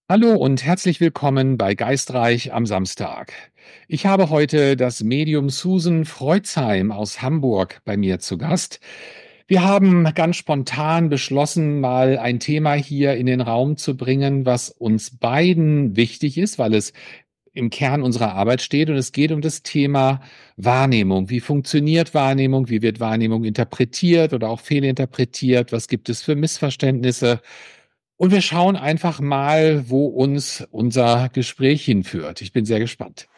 Hallo und herzlich willkommen bei Geistreich am Samstag. Ich habe heute das Medium Susan Freuzheim aus Hamburg bei mir zu Gast. Wir haben ganz spontan beschlossen, mal ein Thema hier in den Raum zu bringen, was uns beiden wichtig ist, weil es im Kern unserer Arbeit steht. Und es geht um das Thema Wahrnehmung. Wie funktioniert Wahrnehmung? Wie wird Wahrnehmung interpretiert oder auch fehlinterpretiert? Was gibt es für Missverständnisse? Und wir schauen einfach mal, wo uns unser Gespräch hinführt. Ich bin sehr gespannt.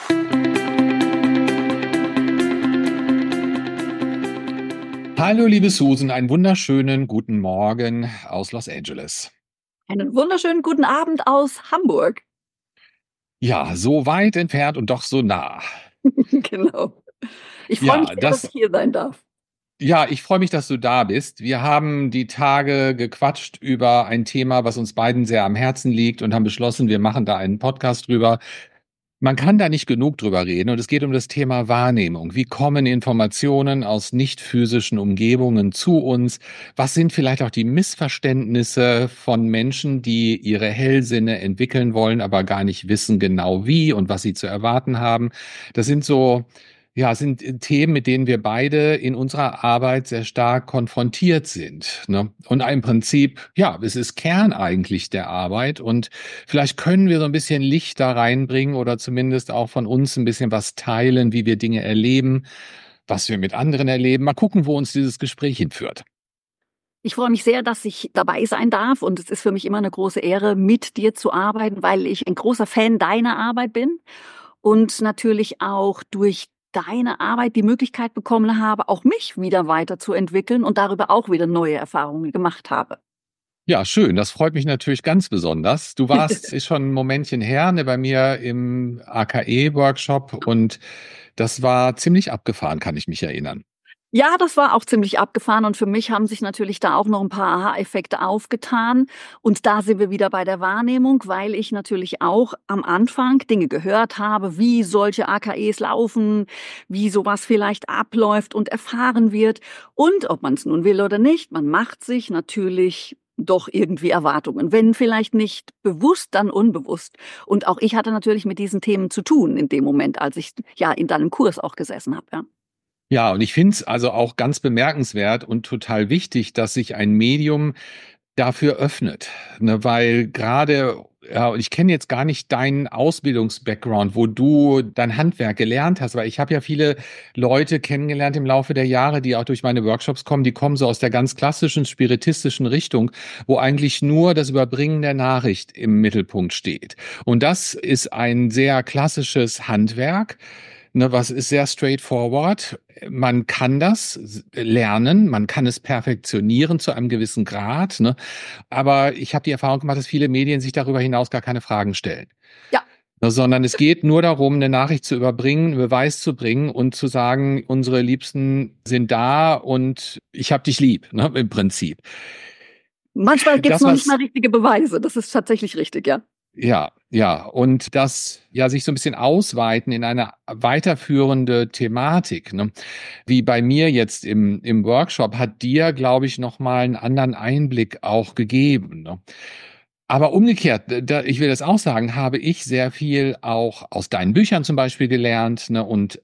Hallo, liebe Susan, einen wunderschönen guten Morgen aus Los Angeles. Einen wunderschönen guten Abend aus Hamburg. Ja, so weit entfernt und doch so nah. Genau. Ich freue mich Ja, sehr, dass ich hier sein darf. ich freue mich, dass du da bist. Wir haben die Tage gequatscht über ein Thema, was uns beiden sehr am Herzen liegt und haben beschlossen, wir machen da einen Podcast drüber. Man kann da nicht genug drüber reden und es geht um das Thema Wahrnehmung. Wie kommen Informationen aus nicht physischen Umgebungen zu uns? Was sind vielleicht auch die Missverständnisse von Menschen, die ihre Hellsinne entwickeln wollen, aber gar nicht wissen genau wie und was sie zu erwarten haben? Das sind so, ja, sind Themen, mit denen wir beide in unserer Arbeit sehr stark konfrontiert sind, ne? Und im Prinzip, ja, es ist Kern eigentlich der Arbeit und vielleicht können wir so ein bisschen Licht da reinbringen oder zumindest auch von uns ein bisschen was teilen, wie wir Dinge erleben, was wir mit anderen erleben. Mal gucken, wo uns dieses Gespräch hinführt. Ich freue mich sehr, dass ich dabei sein darf und es ist für mich immer eine große Ehre, mit dir zu arbeiten, weil ich ein großer Fan deiner Arbeit bin und natürlich auch durch deine Arbeit die Möglichkeit bekommen habe, auch mich wieder weiterzuentwickeln und darüber auch wieder neue Erfahrungen gemacht habe. Ja, schön. Das freut mich natürlich ganz besonders. Du warst, ist schon ein Momentchen her, ne, bei mir im AKE-Workshop und das war ziemlich abgefahren, kann ich mich erinnern. Ja, das war auch ziemlich abgefahren und für mich haben sich natürlich da auch noch ein paar Aha-Effekte aufgetan. Und da sind wir wieder bei der Wahrnehmung, weil ich natürlich auch am Anfang Dinge gehört habe, wie solche AKEs laufen, wie sowas vielleicht abläuft und erfahren wird. Und ob man es nun will oder nicht, man macht sich natürlich doch irgendwie Erwartungen. Wenn vielleicht nicht bewusst, dann unbewusst. Und auch ich hatte natürlich mit diesen Themen zu tun in dem Moment, als ich ja in deinem Kurs auch gesessen habe, ja. Ja, und ich finde es also auch ganz bemerkenswert und total wichtig, dass sich ein Medium dafür öffnet, ne, weil gerade, ja, und ich kenne jetzt gar nicht deinen Ausbildungs-Background, wo du dein Handwerk gelernt hast, weil ich habe ja viele Leute kennengelernt im Laufe der Jahre, die auch durch meine Workshops kommen, die kommen so aus der ganz klassischen spiritistischen Richtung, wo eigentlich nur das Überbringen der Nachricht im Mittelpunkt steht. Und das ist ein sehr klassisches Handwerk. Ne, was ist sehr straightforward. Man kann das lernen, man kann es perfektionieren zu einem gewissen Grad, ne? Aber ich habe die Erfahrung gemacht, dass viele Medien sich darüber hinaus gar keine Fragen stellen. Ja. Ne, sondern es geht nur darum, eine Nachricht zu überbringen, einen Beweis zu bringen und zu sagen, unsere Liebsten sind da und ich habe dich lieb, ne, im Prinzip. Manchmal gibt's Das, noch nicht mal was richtige Beweise. Das ist tatsächlich richtig, ja. Ja, ja. Und das ja sich so ein bisschen ausweiten in eine weiterführende Thematik, ne? Wie bei mir jetzt im Workshop hat dir, glaube ich, noch mal 'n anderen Einblick auch gegeben, ne? Aber umgekehrt, ich will das auch sagen, habe ich sehr viel auch aus deinen Büchern zum Beispiel gelernt, ne, und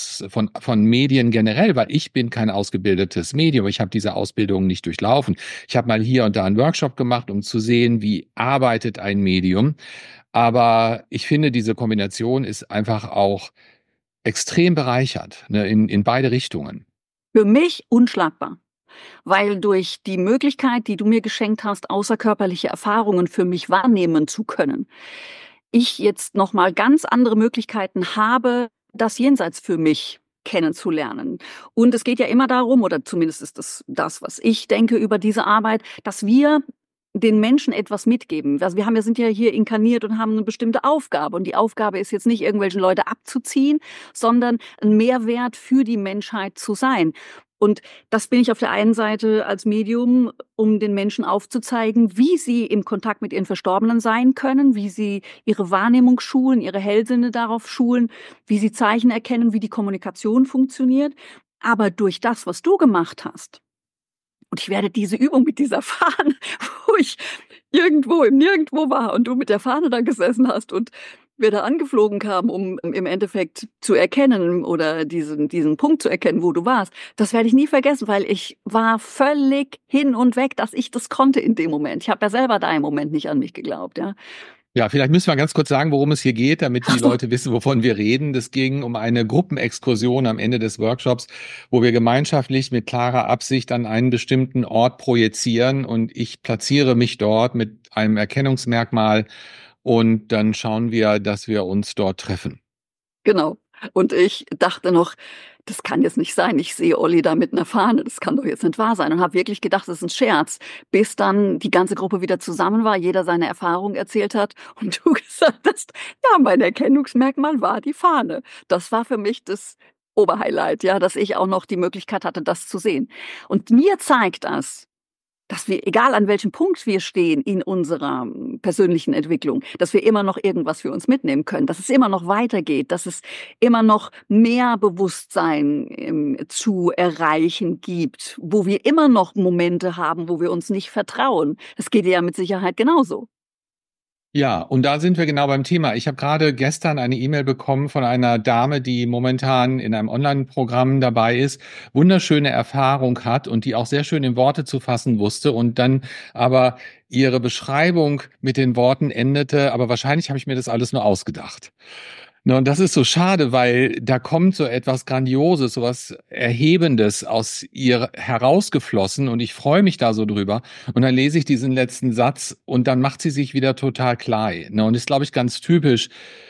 von Medien generell, weil ich bin kein ausgebildetes Medium. Ich habe diese Ausbildung nicht durchlaufen. Ich habe mal hier und da einen Workshop gemacht, um zu sehen, wie arbeitet ein Medium. Aber ich finde, diese Kombination ist einfach auch extrem bereichernd, ne, in beide Richtungen. Für mich unschlagbar, weil durch die Möglichkeit, die du mir geschenkt hast, außerkörperliche Erfahrungen für mich wahrnehmen zu können, ich jetzt noch mal ganz andere Möglichkeiten habe, das Jenseits für mich kennenzulernen. Und es geht ja immer darum, oder zumindest ist das, was ich denke über diese Arbeit, dass wir den Menschen etwas mitgeben. Also wir sind ja hier inkarniert und haben eine bestimmte Aufgabe. Und die Aufgabe ist jetzt nicht, irgendwelche Leute abzuziehen, sondern ein Mehrwert für die Menschheit zu sein. Und das bin ich auf der einen Seite als Medium, um den Menschen aufzuzeigen, wie sie im Kontakt mit ihren Verstorbenen sein können, wie sie ihre Wahrnehmung schulen, ihre Hellsinne darauf schulen, wie sie Zeichen erkennen, wie die Kommunikation funktioniert. Aber durch das, was du gemacht hast, Und ich werde diese Übung mit dieser Fahne, wo ich irgendwo im Nirgendwo war und du mit der Fahne da gesessen hast und wir da angeflogen kamen, um im Endeffekt zu erkennen oder diesen Punkt zu erkennen, wo du warst, das werde ich nie vergessen, weil ich war völlig hin und weg, dass ich das konnte in dem Moment. Ich habe ja selber da im Moment nicht an mich geglaubt, ja. Ja, vielleicht müssen wir ganz kurz sagen, worum es hier geht, damit die Leute wissen, wovon wir reden. Das ging um eine Gruppenexkursion am Ende des Workshops, wo wir gemeinschaftlich mit klarer Absicht an einen bestimmten Ort projizieren und ich platziere mich dort mit einem Erkennungsmerkmal und dann schauen wir, dass wir uns dort treffen. Genau. Und ich dachte noch, das kann jetzt nicht sein. Ich sehe Olli da mit einer Fahne. Das kann doch jetzt nicht wahr sein. Und habe wirklich gedacht, das ist ein Scherz. Bis dann die ganze Gruppe wieder zusammen war, jeder seine Erfahrung erzählt hat und du gesagt hast, ja, mein Erkennungsmerkmal war die Fahne. Das war für mich das Oberhighlight, ja, dass ich auch noch die Möglichkeit hatte, das zu sehen. Und mir zeigt das, dass wir, egal an welchem Punkt wir stehen in unserer persönlichen Entwicklung, dass wir immer noch irgendwas für uns mitnehmen können, dass es immer noch weitergeht, dass es immer noch mehr Bewusstsein zu erreichen gibt, wo wir immer noch Momente haben, wo wir uns nicht vertrauen. Das geht dir ja mit Sicherheit genauso. Ja, und da sind wir genau beim Thema. Ich habe gerade gestern eine E-Mail bekommen von einer Dame, die momentan in einem Online-Programm dabei ist, wunderschöne Erfahrung hat und die auch sehr schön in Worte zu fassen wusste und dann aber ihre Beschreibung mit den Worten endete, aber wahrscheinlich habe ich mir das alles nur ausgedacht. Ne, und das ist so schade, weil da kommt so etwas Grandioses, so was Erhebendes aus ihr herausgeflossen und ich freue mich da so drüber. Und dann lese ich diesen letzten Satz und dann macht sie sich wieder total klein. Ne, und ist, glaube ich, ganz typisch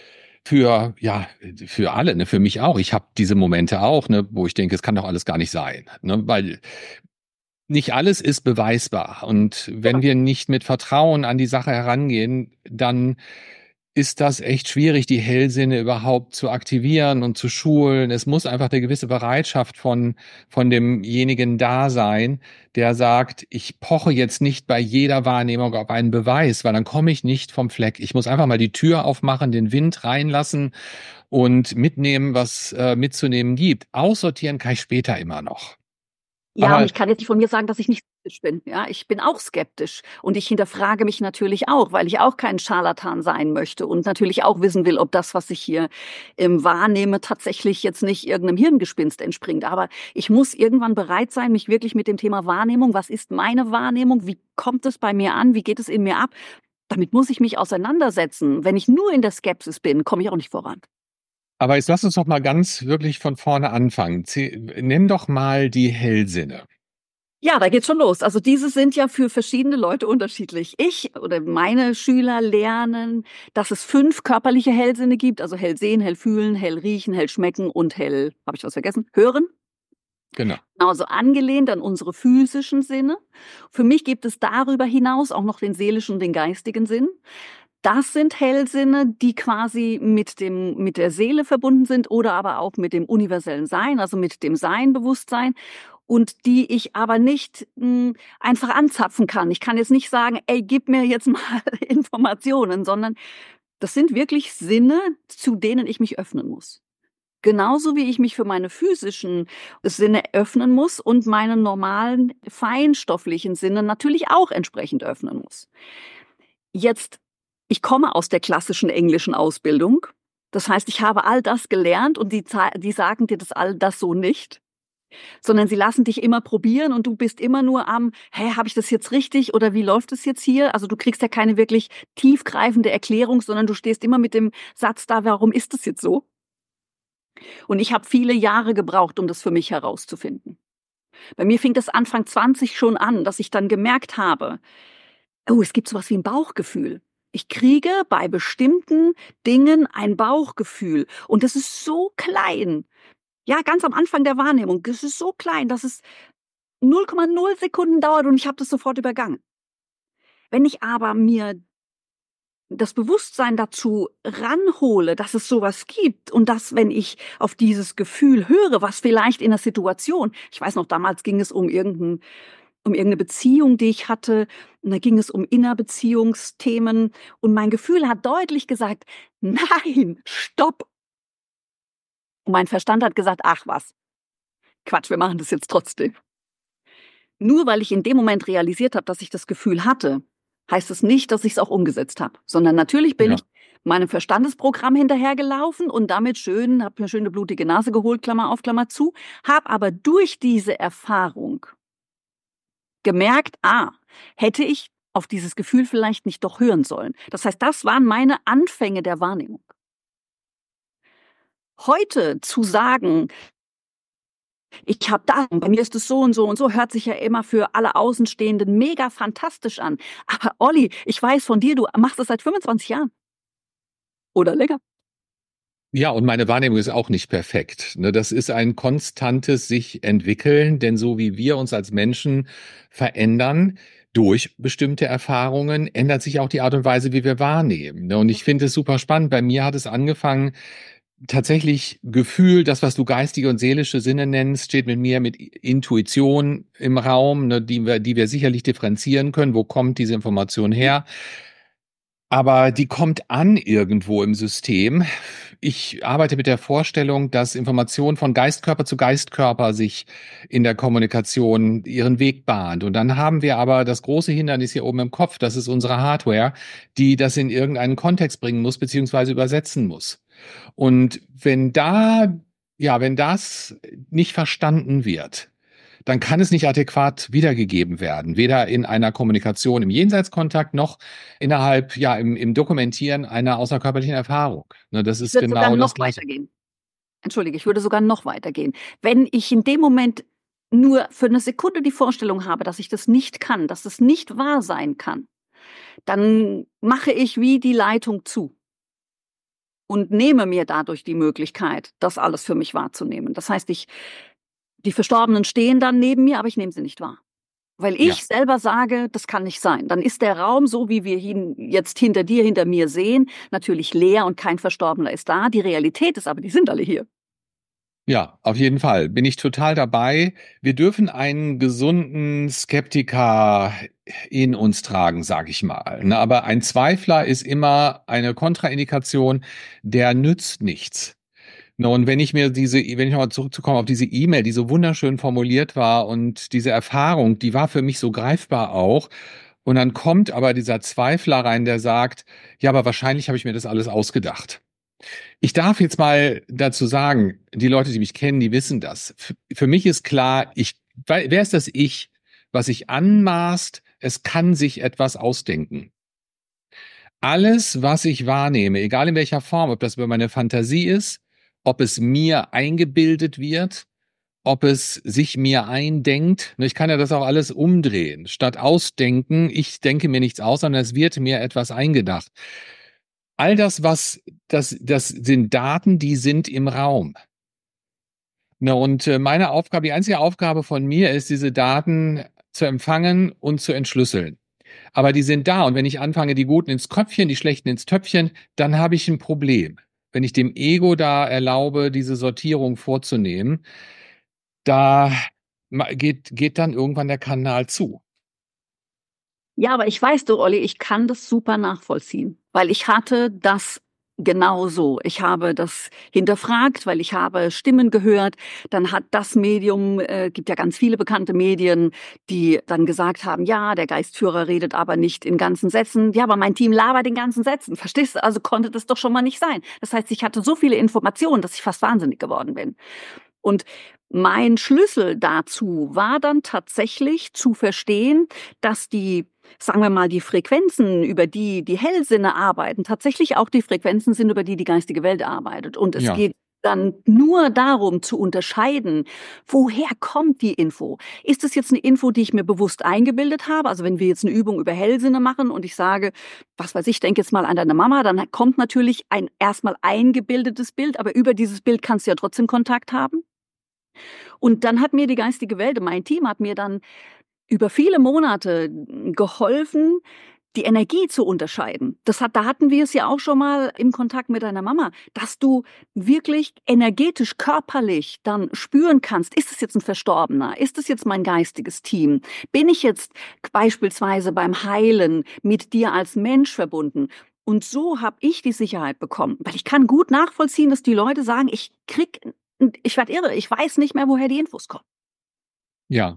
für, ja, für alle, ne, für mich auch. Ich habe diese Momente auch, ne, wo ich denke, es kann doch alles gar nicht sein. Ne, weil nicht alles ist beweisbar. Und wenn wir nicht mit Vertrauen an die Sache herangehen, dann ist das echt schwierig, die Hellsinne überhaupt zu aktivieren und zu schulen. Es muss einfach eine gewisse Bereitschaft von demjenigen da sein, der sagt, ich poche jetzt nicht bei jeder Wahrnehmung auf einen Beweis, weil dann komme ich nicht vom Fleck. Ich muss einfach mal die Tür aufmachen, den Wind reinlassen und mitnehmen, was mitzunehmen gibt. Aussortieren kann ich später immer noch. Ja, und Aber ich kann jetzt nicht von mir sagen, dass ich nicht skeptisch bin. Ja, ich bin auch skeptisch und ich hinterfrage mich natürlich auch, weil ich auch kein Scharlatan sein möchte und natürlich auch wissen will, ob das, was ich hier wahrnehme, tatsächlich jetzt nicht irgendeinem Hirngespinst entspringt. Aber ich muss irgendwann bereit sein, mich wirklich mit dem Thema Wahrnehmung, was ist meine Wahrnehmung, wie kommt es bei mir an, wie geht es in mir ab, damit muss ich mich auseinandersetzen. Wenn ich nur in der Skepsis bin, komme ich auch nicht voran. Aber jetzt lass uns doch mal ganz wirklich von vorne anfangen. Nimm doch mal die Hellsinne. Ja, da geht's schon los. Also diese sind ja für verschiedene Leute unterschiedlich. Ich oder meine Schüler lernen, dass es 5 körperliche Hellsinne gibt, also hell sehen, hell fühlen, hell riechen, hell schmecken und hell, habe ich was vergessen? Hören. Genau. Also angelehnt an unsere physischen Sinne. Für mich gibt es darüber hinaus auch noch den seelischen und den geistigen Sinn. Das sind Hellsinne, die quasi mit der Seele verbunden sind oder aber auch mit dem universellen Sein, also mit dem Sein-Bewusstsein und die ich aber nicht einfach anzapfen kann. Ich kann jetzt nicht sagen, ey, gib mir jetzt mal Informationen, sondern das sind wirklich Sinne, zu denen ich mich öffnen muss. Genauso wie ich mich für meine physischen Sinne öffnen muss und meine normalen feinstofflichen Sinne natürlich auch entsprechend öffnen muss. Jetzt, ich komme aus der klassischen englischen Ausbildung. Das heißt, ich habe all das gelernt und die sagen dir das all das so nicht, sondern sie lassen dich immer probieren und du bist immer nur am, hä, habe ich das jetzt richtig oder wie läuft es jetzt hier? Also du kriegst ja keine wirklich tiefgreifende Erklärung, sondern du stehst immer mit dem Satz da, warum ist das jetzt so? Und ich habe viele Jahre gebraucht, um das für mich herauszufinden. Bei mir fing das Anfang 20 schon an, dass ich dann gemerkt habe, oh, es gibt sowas wie ein Bauchgefühl. Ich kriege bei bestimmten Dingen ein Bauchgefühl und das ist so klein. Ja, ganz am Anfang der Wahrnehmung. Es ist so klein, dass es 0,0 Sekunden dauert und ich habe das sofort übergangen. Wenn ich aber mir das Bewusstsein dazu ranhole, dass es sowas gibt und dass, wenn ich auf dieses Gefühl höre, was vielleicht in der Situation, ich weiß noch, damals ging es um irgendeine Beziehung, die ich hatte, und da ging es um Innerbeziehungsthemen und mein Gefühl hat deutlich gesagt, nein, stopp. Und mein Verstand hat gesagt, ach was, Quatsch, wir machen das jetzt trotzdem. Nur weil ich in dem Moment realisiert habe, dass ich das Gefühl hatte, heißt es nicht, dass ich es auch umgesetzt habe, sondern natürlich bin ich Ja. meinem Verstandesprogramm hinterhergelaufen und damit habe mir schön eine blutige Nase geholt, Klammer auf, Klammer zu, habe aber durch diese Erfahrung gemerkt, hätte ich auf dieses Gefühl vielleicht nicht doch hören sollen. Das heißt, das waren meine Anfänge der Wahrnehmung. Heute zu sagen, ich habe das, bei mir ist es so und so, hört sich ja immer für alle Außenstehenden mega fantastisch an. Aber Olli, ich weiß von dir, du machst das seit 25 Jahren oder länger. Ja, und meine Wahrnehmung ist auch nicht perfekt. Ne, das ist ein konstantes sich entwickeln, denn so wie wir uns als Menschen verändern durch bestimmte Erfahrungen, ändert sich auch die Art und Weise, wie wir wahrnehmen. Ne, und ich finde es super spannend. Bei mir hat es angefangen, tatsächlich Gefühl, das, was du geistige und seelische Sinne nennst, steht mit mir mit Intuition im Raum, ne, die wir sicherlich differenzieren können. Wo kommt diese Information her? Aber die kommt an irgendwo im System. Ich arbeite mit der Vorstellung, dass Information von Geistkörper zu Geistkörper sich in der Kommunikation ihren Weg bahnt. Und dann haben wir aber das große Hindernis hier oben im Kopf, das ist unsere Hardware, die das in irgendeinen Kontext bringen muss, beziehungsweise übersetzen muss. Und wenn das nicht verstanden wird, dann kann es nicht adäquat wiedergegeben werden, weder in einer Kommunikation im Jenseitskontakt noch innerhalb, im Dokumentieren einer außerkörperlichen Erfahrung. Ne, das Ich ist würde sogar genau das noch Gleiche. weitergehen. Entschuldige, ich würde sogar noch weitergehen. Wenn ich in dem Moment nur für eine Sekunde die Vorstellung habe, dass ich das nicht kann, dass es nicht wahr sein kann, dann mache ich wie die Leitung zu und nehme mir dadurch die Möglichkeit, das alles für mich wahrzunehmen. Das heißt, die Verstorbenen stehen dann neben mir, aber ich nehme sie nicht wahr. Weil Ja. ich selber sage, das kann nicht sein. Dann ist der Raum, so wie wir ihn jetzt hinter dir, hinter mir sehen, natürlich leer und kein Verstorbener ist da. Die Realität ist aber, die sind alle hier. Ja, auf jeden Fall. Bin ich total dabei. Wir dürfen einen gesunden Skeptiker in uns tragen, sag ich mal. Ne, aber ein Zweifler ist immer eine Kontraindikation, der nützt nichts. Ne, und wenn ich nochmal zurückzukommen auf diese E-Mail, die so wunderschön formuliert war und diese Erfahrung, die war für mich so greifbar auch. Und dann kommt aber dieser Zweifler rein, der sagt, ja, aber wahrscheinlich habe ich mir das alles ausgedacht. Ich darf jetzt mal dazu sagen, die Leute, die mich kennen, die wissen das. Für mich ist klar, wer ist das Ich, was sich anmaßt, es kann sich etwas ausdenken. Alles, was ich wahrnehme, egal in welcher Form, ob das über meine Fantasie ist, ob es mir eingebildet wird, ob es sich mir eindenkt. Ich kann ja das auch alles umdrehen. Statt ausdenken, ich denke mir nichts aus, sondern es wird mir etwas eingedacht. All das sind Daten, die sind im Raum. Und meine Aufgabe, die einzige Aufgabe von mir ist, diese Daten zu empfangen und zu entschlüsseln. Aber die sind da und wenn ich anfange, die Guten ins Köpfchen, die Schlechten ins Töpfchen, dann habe ich ein Problem. Wenn ich dem Ego da erlaube, diese Sortierung vorzunehmen, da geht dann irgendwann der Kanal zu. Ja, aber ich weiß, du, Olli, ich kann das super nachvollziehen, weil ich hatte das genauso. Ich habe das hinterfragt, weil ich habe Stimmen gehört. Dann hat das Medium, gibt ja ganz viele bekannte Medien, die dann gesagt haben, ja, der Geistführer redet aber nicht in ganzen Sätzen. Ja, aber mein Team labert in ganzen Sätzen. Verstehst du? Also konnte das doch schon mal nicht sein. Das heißt, ich hatte so viele Informationen, dass ich fast wahnsinnig geworden bin. Und mein Schlüssel dazu war dann tatsächlich zu verstehen, dass sagen wir mal, die Frequenzen, über die die Hellsinne arbeiten, tatsächlich auch die Frequenzen sind, über die die geistige Welt arbeitet. Und es Ja, geht dann nur darum zu unterscheiden, woher kommt die Info? Ist es jetzt eine Info, die ich mir bewusst eingebildet habe? Also wenn wir jetzt eine Übung über Hellsinne machen und ich sage, was weiß ich, denke jetzt mal an deine Mama, dann kommt natürlich ein erstmal eingebildetes Bild, aber über dieses Bild kannst du ja trotzdem Kontakt haben. Und dann hat mir die geistige Welt, mein Team hat mir dann über viele Monate geholfen, die Energie zu unterscheiden. Da hatten wir es ja auch schon mal im Kontakt mit deiner Mama, dass du wirklich energetisch, körperlich dann spüren kannst, ist es jetzt ein Verstorbener? Ist es jetzt mein geistiges Team? Bin ich jetzt beispielsweise beim Heilen mit dir als Mensch verbunden? Und so habe ich die Sicherheit bekommen, weil ich kann gut nachvollziehen, dass die Leute sagen, ich werde irre, ich weiß nicht mehr, woher die Infos kommen. ja.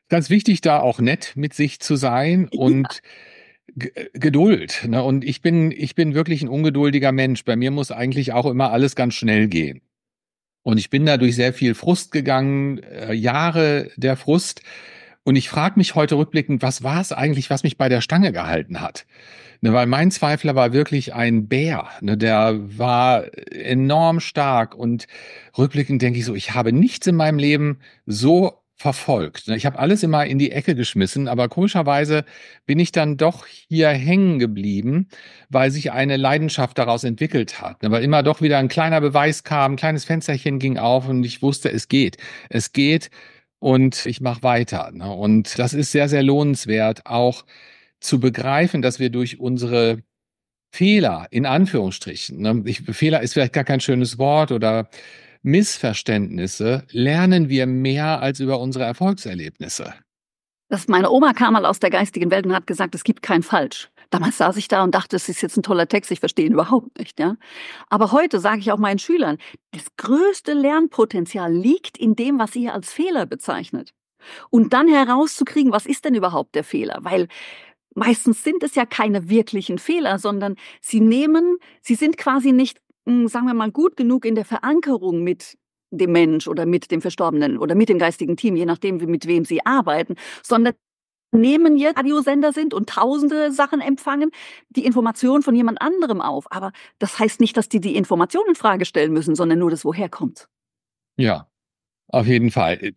ganz wichtig, da auch nett mit sich zu sein und Geduld. Ne? Und ich bin wirklich ein ungeduldiger Mensch. Bei mir muss eigentlich auch immer alles ganz schnell gehen. Und ich bin da durch sehr viel Frust gegangen, Jahre der Frust. Und ich frage mich heute rückblickend, was war es eigentlich, was mich bei der Stange gehalten hat? Ne, weil mein Zweifler war wirklich ein Bär. Ne, der war enorm stark. Und rückblickend denke ich so, ich habe nichts in meinem Leben so verfolgt. Ne, ich habe alles immer in die Ecke geschmissen, aber komischerweise bin ich dann doch hier hängen geblieben, weil sich eine Leidenschaft daraus entwickelt hat. Ne, weil immer doch wieder ein kleiner Beweis kam, ein kleines Fensterchen ging auf und ich wusste, es geht. Es geht und ich mache weiter. Ne? Und das ist sehr, sehr lohnenswert, auch zu begreifen, dass wir durch unsere Fehler, in Anführungsstrichen, ne, Fehler ist vielleicht gar kein schönes Wort oder Missverständnisse, lernen wir mehr als über unsere Erfolgserlebnisse. Meine Oma kam mal aus der geistigen Welt und hat gesagt, es gibt kein Falsch. Damals saß ich da und dachte, das ist jetzt ein toller Text, ich verstehe ihn überhaupt nicht. Ja? Aber heute sage ich auch meinen Schülern, das größte Lernpotenzial liegt in dem, was ihr als Fehler bezeichnet. Und dann herauszukriegen, was ist denn überhaupt der Fehler? Weil meistens sind es ja keine wirklichen Fehler, sondern sie sind quasi nicht, sagen wir mal, gut genug in der Verankerung mit dem Mensch oder mit dem Verstorbenen oder mit dem geistigen Team, je nachdem, mit wem sie arbeiten, sondern nehmen jetzt Radiosender sind und tausende Sachen empfangen, die Information von jemand anderem auf. Aber das heißt nicht, dass die Information in Frage stellen müssen, sondern nur das, woher kommt. Ja, auf jeden Fall.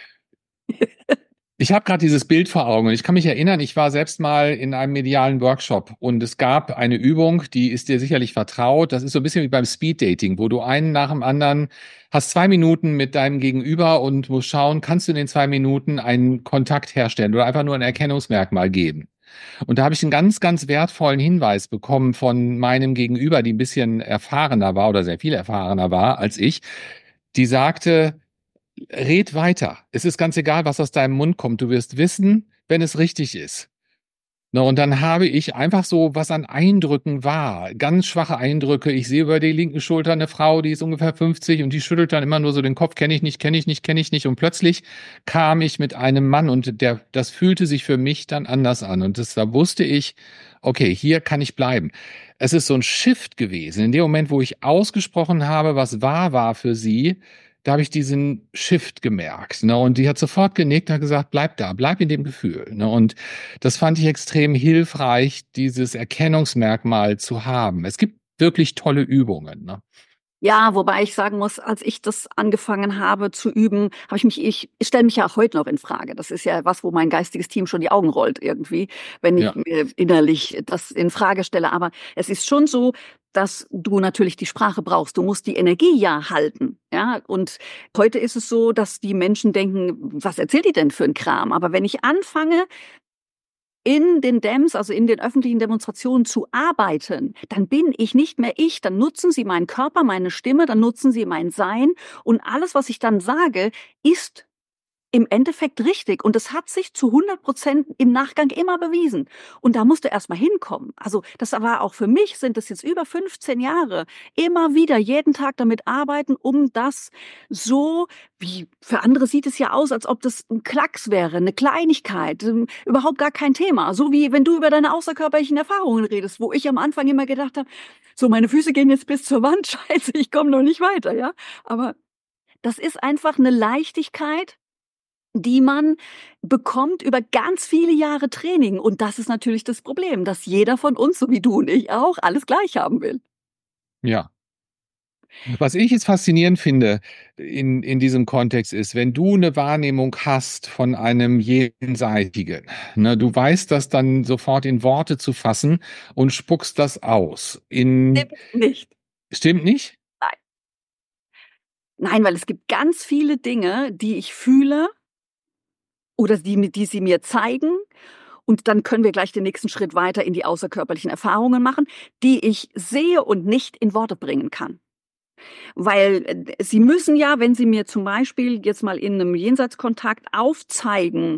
Ich habe gerade dieses Bild vor Augen und ich kann mich erinnern, ich war selbst mal in einem medialen Workshop und es gab eine Übung, die ist dir sicherlich vertraut. Das ist so ein bisschen wie beim Speeddating, wo du einen nach dem anderen hast 2 Minuten mit deinem Gegenüber und musst schauen, kannst du in den 2 Minuten einen Kontakt herstellen oder einfach nur ein Erkennungsmerkmal geben. Und da habe ich einen ganz, ganz wertvollen Hinweis bekommen von meinem Gegenüber, die ein bisschen erfahrener war oder sehr viel erfahrener war als ich. Die sagte, red weiter. Es ist ganz egal, was aus deinem Mund kommt. Du wirst wissen, wenn es richtig ist. Na, und dann habe ich einfach so, was an Eindrücken war, ganz schwache Eindrücke. Ich sehe über die linken Schulter eine Frau, die ist ungefähr 50 und die schüttelt dann immer nur so den Kopf, kenne ich nicht, kenne ich nicht, kenne ich nicht. Und plötzlich kam ich mit einem Mann und das fühlte sich für mich dann anders an. Und da wusste ich, okay, hier kann ich bleiben. Es ist so ein Shift gewesen. In dem Moment, wo ich ausgesprochen habe, was wahr war für sie, da habe ich diesen Shift gemerkt. Ne? Und die hat sofort genickt und hat gesagt, bleib da, bleib in dem Gefühl. Ne? Und das fand ich extrem hilfreich, dieses Erkennungsmerkmal zu haben. Es gibt wirklich tolle Übungen. Ne? Ja, wobei ich sagen muss, als ich das angefangen habe zu üben, ich stelle mich ja auch heute noch in Frage. Das ist ja was, wo mein geistiges Team schon die Augen rollt irgendwie, wenn ich Ja. mir innerlich das in Frage stelle. Aber es ist schon so, dass du natürlich die Sprache brauchst. Du musst die Energie ja halten, ja. Und heute ist es so, dass die Menschen denken, was erzählt die denn für ein Kram? Aber wenn ich anfange, in den Dams, also in den öffentlichen Demonstrationen zu arbeiten, dann bin ich nicht mehr ich, dann nutzen sie meinen Körper, meine Stimme, dann nutzen sie mein Sein und alles, was ich dann sage, ist im Endeffekt richtig. Und das hat sich zu 100% im Nachgang immer bewiesen. Und da musst du erst mal hinkommen. Also das war auch für mich, sind das jetzt über 15 Jahre, immer wieder jeden Tag damit arbeiten, um das so, wie für andere sieht es ja aus, als ob das ein Klacks wäre, eine Kleinigkeit, überhaupt gar kein Thema. So wie wenn du über deine außerkörperlichen Erfahrungen redest, wo ich am Anfang immer gedacht habe, so meine Füße gehen jetzt bis zur Wand, scheiße, ich komme noch nicht weiter, ja. Aber das ist einfach eine Leichtigkeit, die man bekommt über ganz viele Jahre Training. Und das ist natürlich das Problem, dass jeder von uns, so wie du und ich auch, alles gleich haben will. Ja. Was ich jetzt faszinierend finde in diesem Kontext ist, wenn du eine Wahrnehmung hast von einem Jenseitigen, ne, du weißt das dann sofort in Worte zu fassen und spuckst das aus. Stimmt nicht. Stimmt nicht? Nein. Nein, weil es gibt ganz viele Dinge, die ich fühle oder die sie mir zeigen. Und dann können wir gleich den nächsten Schritt weiter in die außerkörperlichen Erfahrungen machen, die ich sehe und nicht in Worte bringen kann. Weil sie müssen ja, wenn sie mir zum Beispiel jetzt mal in einem Jenseitskontakt aufzeigen,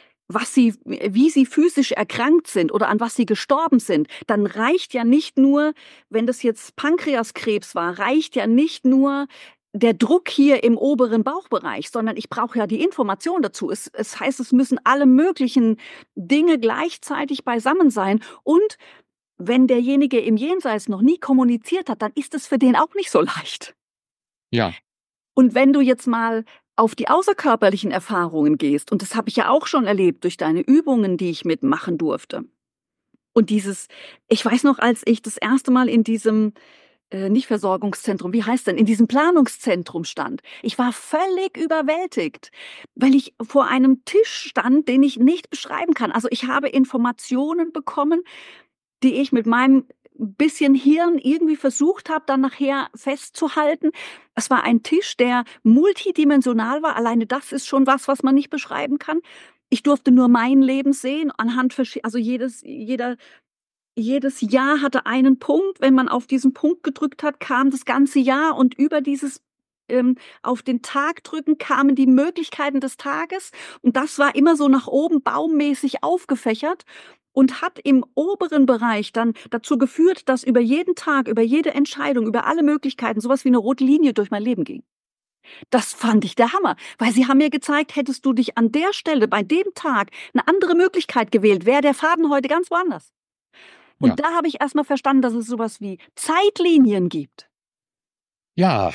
wie sie physisch erkrankt sind oder an was sie gestorben sind, dann reicht ja nicht nur, wenn das jetzt Pankreaskrebs war, reicht ja nicht nur der Druck hier im oberen Bauchbereich, sondern ich brauche ja die Information dazu. Es heißt, es müssen alle möglichen Dinge gleichzeitig beisammen sein. Und wenn derjenige im Jenseits noch nie kommuniziert hat, dann ist es für den auch nicht so leicht. Ja. Und wenn du jetzt mal auf die außerkörperlichen Erfahrungen gehst, und das habe ich ja auch schon erlebt durch deine Übungen, die ich mitmachen durfte. Und ich weiß noch, als ich das erste Mal in diesem nicht Versorgungszentrum, wie heißt denn, in diesem Planungszentrum stand. Ich war völlig überwältigt, weil ich vor einem Tisch stand, den ich nicht beschreiben kann. Also ich habe Informationen bekommen, die ich mit meinem bisschen Hirn irgendwie versucht habe, dann nachher festzuhalten. Es war ein Tisch, der multidimensional war. Alleine das ist schon was man nicht beschreiben kann. Ich durfte nur mein Leben sehen, anhand also jedes Jahr hatte einen Punkt. Wenn man auf diesen Punkt gedrückt hat, kam das ganze Jahr, und über dieses auf den Tag drücken kamen die Möglichkeiten des Tages, und das war immer so nach oben baummäßig aufgefächert und hat im oberen Bereich dann dazu geführt, dass über jeden Tag, über jede Entscheidung, über alle Möglichkeiten sowas wie eine rote Linie durch mein Leben ging. Das fand ich der Hammer, weil sie haben mir gezeigt, hättest du dich an der Stelle bei dem Tag eine andere Möglichkeit gewählt, wäre der Faden heute ganz woanders. Ja. Und da habe ich erst mal verstanden, dass es sowas wie Zeitlinien gibt. Ja,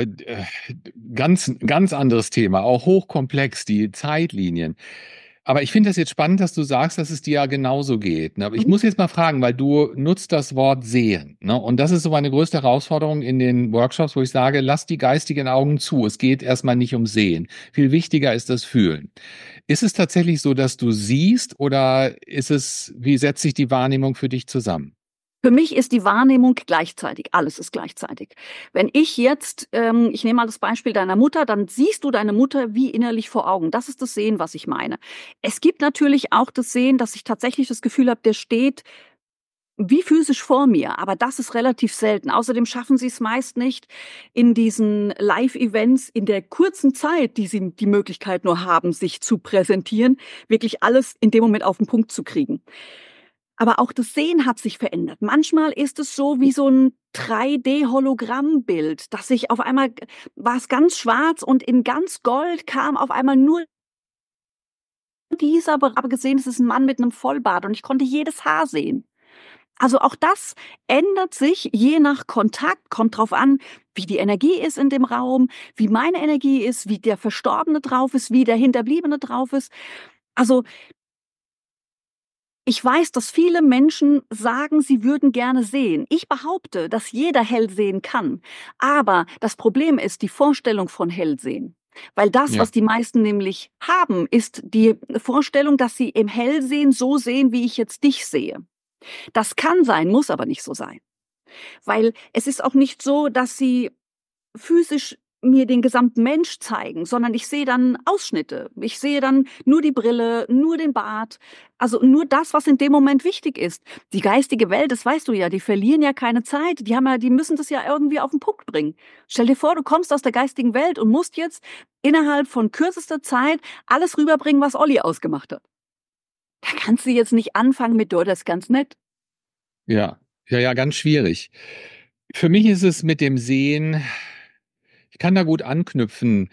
ganz anderes Thema, auch hochkomplex, die Zeitlinien. Aber ich finde das jetzt spannend, dass du sagst, dass es dir ja genauso geht, ne? Aber ich Mhm. muss jetzt mal fragen, weil du nutzt das Wort sehen, ne? Und das ist so meine größte Herausforderung in den Workshops, wo ich sage, lass die geistigen Augen zu. Es geht erstmal nicht um Sehen. Viel wichtiger ist das Fühlen. Ist es tatsächlich so, dass du siehst, oder wie setzt sich die Wahrnehmung für dich zusammen? Für mich ist die Wahrnehmung gleichzeitig. Alles ist gleichzeitig. Wenn ich jetzt, ich nehme mal das Beispiel deiner Mutter, dann siehst du deine Mutter wie innerlich vor Augen. Das ist das Sehen, was ich meine. Es gibt natürlich auch das Sehen, dass ich tatsächlich das Gefühl habe, der steht wie physisch vor mir, aber das ist relativ selten. Außerdem schaffen sie es meist nicht, in diesen Live-Events in der kurzen Zeit, die sie die Möglichkeit nur haben, sich zu präsentieren, wirklich alles in dem Moment auf den Punkt zu kriegen. Aber auch das Sehen hat sich verändert. Manchmal ist es so wie so ein 3D-Hologrammbild, dass ich auf einmal war es ganz schwarz, und in ganz Gold kam auf einmal nur dieser, aber gesehen, es ist ein Mann mit einem Vollbart, und ich konnte jedes Haar sehen. Also auch das ändert sich je nach Kontakt, kommt drauf an, wie die Energie ist in dem Raum, wie meine Energie ist, wie der Verstorbene drauf ist, wie der Hinterbliebene drauf ist. Also ich weiß, dass viele Menschen sagen, sie würden gerne sehen. Ich behaupte, dass jeder hell sehen kann. Aber das Problem ist die Vorstellung von Hellsehen. Weil das, Ja. was die meisten nämlich haben, ist die Vorstellung, dass sie im Hellsehen so sehen, wie ich jetzt dich sehe. Das kann sein, muss aber nicht so sein. Weil es ist auch nicht so, dass sie physisch mir den gesamten Mensch zeigen, sondern ich sehe dann Ausschnitte. Ich sehe dann nur die Brille, nur den Bart, also nur das, was in dem Moment wichtig ist. Die geistige Welt, das weißt du ja, die verlieren ja keine Zeit. Die müssen das ja irgendwie auf den Punkt bringen. Stell dir vor, du kommst aus der geistigen Welt und musst jetzt innerhalb von kürzester Zeit alles rüberbringen, was Olli ausgemacht hat. Da kannst du jetzt nicht anfangen mit, das ist ganz nett. Ja, ja, ganz schwierig. Für mich ist es mit dem Sehen, ich kann da gut anknüpfen.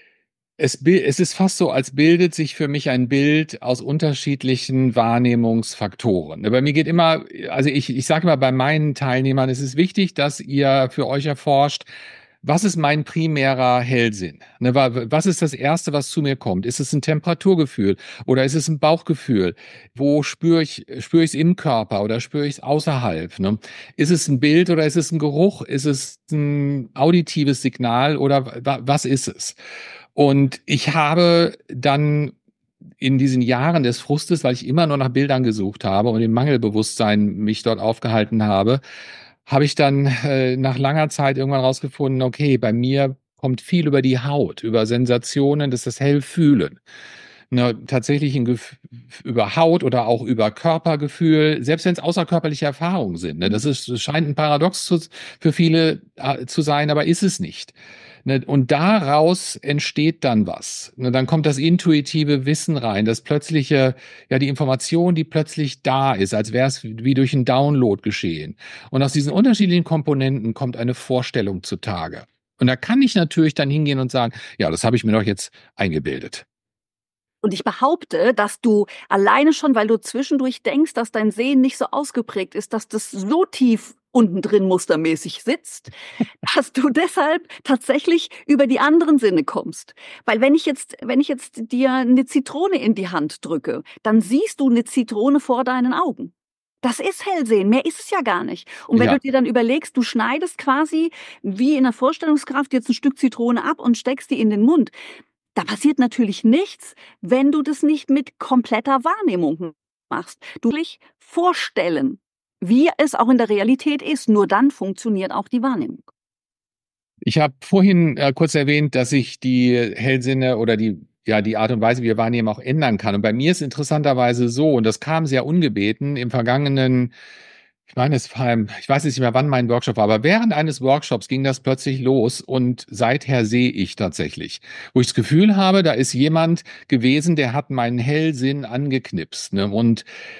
Es ist fast so, als bildet sich für mich ein Bild aus unterschiedlichen Wahrnehmungsfaktoren. Bei mir geht immer, also ich sage immer bei meinen Teilnehmern, es ist wichtig, dass ihr für euch erforscht, was ist mein primärer Hellsinn? Was ist das Erste, was zu mir kommt? Ist es ein Temperaturgefühl oder ist es ein Bauchgefühl? Wo spüre ich es im Körper oder spüre ich es außerhalb? Ne? Ist es ein Bild oder ist es ein Geruch? Ist es ein auditives Signal oder was ist es? Und ich habe dann in diesen Jahren des Frustes, weil ich immer nur nach Bildern gesucht habe und im Mangelbewusstsein mich dort aufgehalten habe ich dann nach langer Zeit irgendwann rausgefunden, okay, bei mir kommt viel über die Haut, über Sensationen, das ist das Hellfühlen. Ne, tatsächlich über Haut oder auch über Körpergefühl, selbst wenn es außerkörperliche Erfahrungen sind. Ne, das scheint ein Paradox für viele zu sein, aber ist es nicht. Ne, und daraus entsteht dann was. Ne, dann kommt das intuitive Wissen rein, das plötzliche, ja, die Information, die plötzlich da ist, als wäre es wie durch einen Download geschehen. Und aus diesen unterschiedlichen Komponenten kommt eine Vorstellung zutage. Und da kann ich natürlich dann hingehen und sagen, ja, das habe ich mir doch jetzt eingebildet. Und ich behaupte, dass du alleine schon, weil du zwischendurch denkst, dass dein Sehen nicht so ausgeprägt ist, dass das so tief unten drin mustermäßig sitzt, dass du deshalb tatsächlich über die anderen Sinne kommst. Weil wenn ich jetzt dir eine Zitrone in die Hand drücke, dann siehst du eine Zitrone vor deinen Augen. Das ist Hellsehen, mehr ist es ja gar nicht. Und wenn du Ja, dir dann überlegst, du schneidest quasi wie in der Vorstellungskraft jetzt ein Stück Zitrone ab und steckst die in den Mund, da passiert natürlich nichts, wenn du das nicht mit kompletter Wahrnehmung machst. Du dich vorstellen, wie es auch in der Realität ist. Nur dann funktioniert auch die Wahrnehmung. ich habe vorhin kurz erwähnt, dass ich die Hellsinne oder die Art und Weise, wie wir wahrnehmen, auch ändern kann. Und bei mir ist interessanterweise so, und das kam sehr ungebeten, im vergangenen, ich meine, ich weiß jetzt nicht mehr, wann mein Workshop war, aber während eines Workshops ging das plötzlich los und seither sehe ich tatsächlich, wo ich das Gefühl habe, da ist jemand gewesen, der hat meinen Hellsinn angeknipst, ne? Und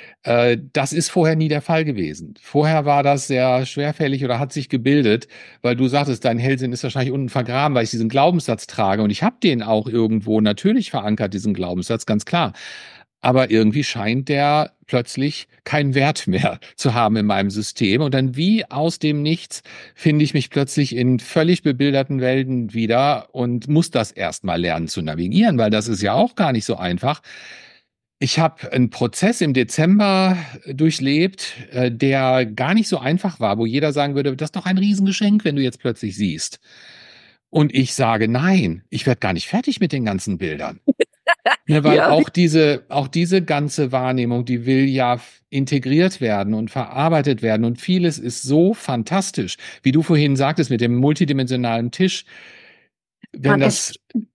das ist vorher nie der Fall gewesen. Vorher war das sehr schwerfällig oder hat sich gebildet, weil du sagtest, dein Hellsinn ist wahrscheinlich unten vergraben, weil ich diesen Glaubenssatz trage. Und ich habe den auch irgendwo natürlich verankert, diesen Glaubenssatz, ganz klar. Aber irgendwie scheint der plötzlich keinen Wert mehr zu haben in meinem System. Und dann wie aus dem Nichts finde ich mich plötzlich in völlig bebilderten Welten wieder und muss das erstmal lernen zu navigieren, weil das ist ja auch gar nicht so einfach. Ich habe einen Prozess im Dezember durchlebt, der gar nicht so einfach war, wo jeder sagen würde, das ist doch ein Riesengeschenk, wenn du jetzt plötzlich siehst. Und ich sage, nein, ich werde gar nicht fertig mit den ganzen Bildern. Ne, weil Ja, auch diese ganze Wahrnehmung, die will ja integriert werden und verarbeitet werden. Und vieles ist so fantastisch, wie du vorhin sagtest, mit dem multidimensionalen Tisch. Wenn kann es.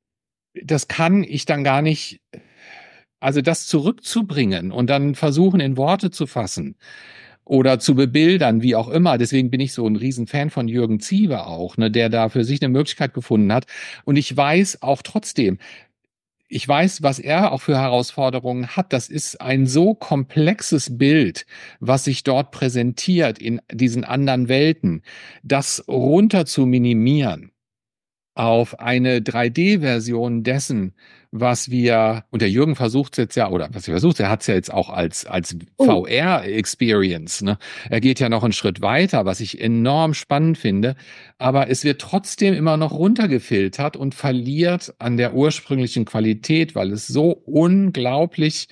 das kann ich dann gar nicht, also das zurückzubringen und dann versuchen in Worte zu fassen oder zu bebildern, wie auch immer. Deswegen bin ich so ein Riesenfan von Jürgen Ziewe auch, ne, der da für sich eine Möglichkeit gefunden hat. Und ich weiß auch trotzdem, ich weiß, was er auch für Herausforderungen hat. Das ist ein so komplexes Bild, was sich dort präsentiert in diesen anderen Welten, das runter zu minimieren auf eine 3D-Version dessen, und der Jürgen versucht es jetzt ja, oder was er versucht, er hat es ja jetzt auch als Oh, VR-Experience, ne? Er geht ja noch einen Schritt weiter, was ich enorm spannend finde, aber es wird trotzdem immer noch runtergefiltert und verliert an der ursprünglichen Qualität, weil es so unglaublich,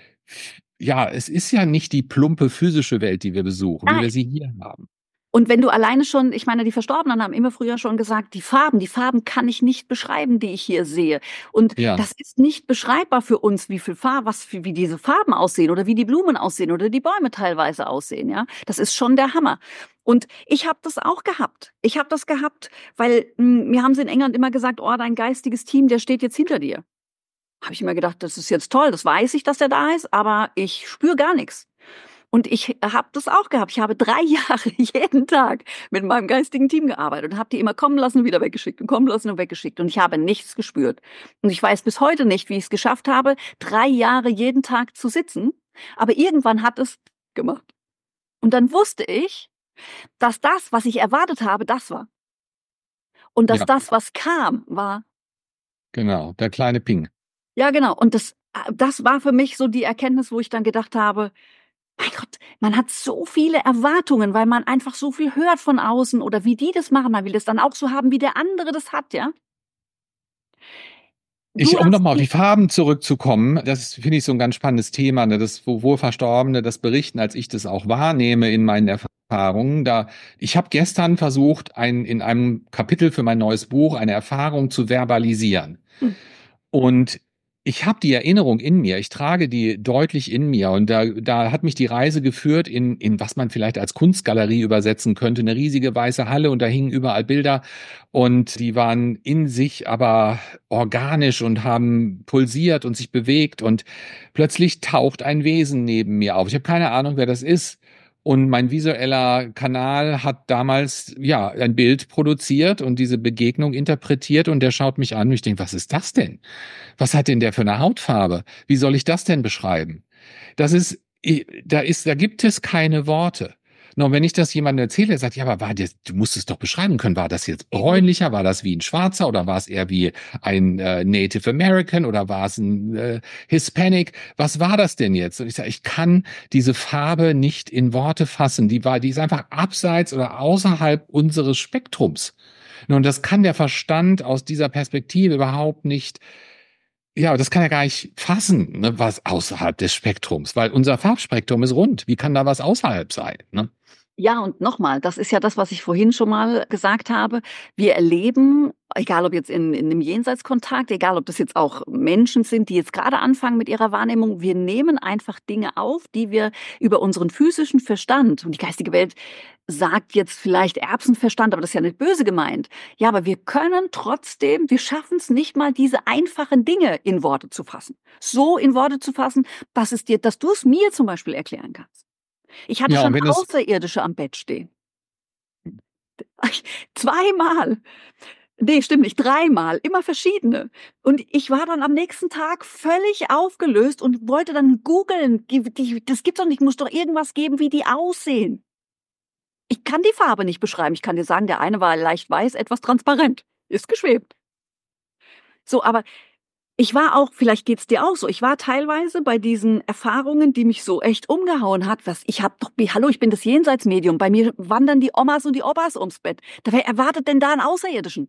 ja, es ist ja nicht die plumpe physische Welt, die wir besuchen, wie nein. wir sie hier haben. Und wenn du alleine schon, ich meine, die Verstorbenen haben immer früher schon gesagt, die Farben kann ich nicht beschreiben, die ich hier sehe. Und Ja, das ist nicht beschreibbar für uns, wie viel Farbe, wie diese Farben aussehen oder wie die Blumen aussehen oder die Bäume teilweise aussehen, ja. Das ist schon der Hammer. Und ich habe das auch gehabt. Ich habe das gehabt, weil mir haben sie in England immer gesagt, oh, dein geistiges Team, der steht jetzt hinter dir. Habe ich immer gedacht, das ist jetzt toll, das weiß ich, dass der da ist, aber ich spüre gar nichts. Und ich habe das auch gehabt. Ich habe 3 Jahre jeden Tag mit meinem geistigen Team gearbeitet und habe die immer kommen lassen und wieder weggeschickt und kommen lassen und weggeschickt. Und ich habe nichts gespürt. Und ich weiß bis heute nicht, wie ich es geschafft habe, 3 Jahre jeden Tag zu sitzen. Aber irgendwann hat es gemacht. Und dann wusste ich, dass das, was ich erwartet habe, das war. Und dass ja, das, was kam, war. genau, der kleine Ping. Ja, genau. Und das war für mich so die Erkenntnis, wo ich dann gedacht habe, mein Gott, man hat so viele Erwartungen, weil man einfach so viel hört von außen oder wie die das machen. Man will das dann auch so haben, wie der andere das hat, ja? Du Um hast nochmal auf die die Farben zurückzukommen, das finde ich so ein ganz spannendes Thema, ne, das, wo Verstorbene das berichten, als ich das auch wahrnehme in meinen Erfahrungen. Ich habe gestern versucht, in einem Kapitel für mein neues Buch eine Erfahrung zu verbalisieren. hm, Und ich habe die Erinnerung in mir, ich trage die deutlich in mir. Und da hat mich die Reise geführt in was man vielleicht als Kunstgalerie übersetzen könnte, eine riesige weiße Halle und da hingen überall Bilder und die waren in sich aber organisch und haben pulsiert und sich bewegt und plötzlich taucht ein Wesen neben mir auf. Ich habe keine Ahnung, wer das ist. Und mein visueller Kanal hat damals ja ein Bild produziert und diese Begegnung interpretiert und der schaut mich an und ich denke, was ist das denn? Was hat denn der für eine Hautfarbe? Wie soll ich das denn beschreiben? Da gibt es keine Worte. Und wenn ich das jemandem erzähle, der sagt, ja, aber du musst es doch beschreiben können, war das jetzt bräunlicher, war das wie ein Schwarzer oder war es eher wie ein Native American oder war es ein Hispanic? Was war das denn jetzt? Und ich sage, ich kann diese Farbe nicht in Worte fassen. Die ist einfach abseits oder außerhalb unseres Spektrums. Und das kann der Verstand aus dieser Perspektive überhaupt nicht, ja, das kann er gar nicht fassen, ne, was außerhalb des Spektrums, weil unser Farbspektrum ist rund. Wie kann da was außerhalb sein? Ne? Ja, und nochmal, das ist ja das, was ich vorhin schon mal gesagt habe. Wir erleben, egal ob jetzt in einem Jenseitskontakt, egal ob das jetzt auch Menschen sind, die jetzt gerade anfangen mit ihrer Wahrnehmung, wir nehmen einfach Dinge auf, die wir über unseren physischen Verstand, und die geistige Welt sagt jetzt vielleicht Erbsenverstand, aber das ist ja nicht böse gemeint. Ja, aber wir können trotzdem, wir schaffen es nicht mal, diese einfachen Dinge in Worte zu fassen. So in Worte zu fassen, dass du es mir zum Beispiel erklären kannst. Ich hatte Ja, und schon wenn es, Außerirdische am Bett stehen. Zweimal. Nee, stimmt nicht, dreimal, immer verschiedene. Und ich war dann am nächsten Tag völlig aufgelöst und wollte dann googeln. Das gibt's doch nicht, muss doch irgendwas geben, wie die aussehen. Ich kann die Farbe nicht beschreiben. Ich kann dir sagen, der eine war leicht weiß, etwas transparent. Ist geschwebt. So, aber ich war auch, vielleicht geht's dir auch so, ich war teilweise bei diesen Erfahrungen, die mich so echt umgehauen hat, hallo, ich bin das Jenseitsmedium, bei mir wandern die Omas und die Opas ums Bett. Wer erwartet denn da einen Außerirdischen?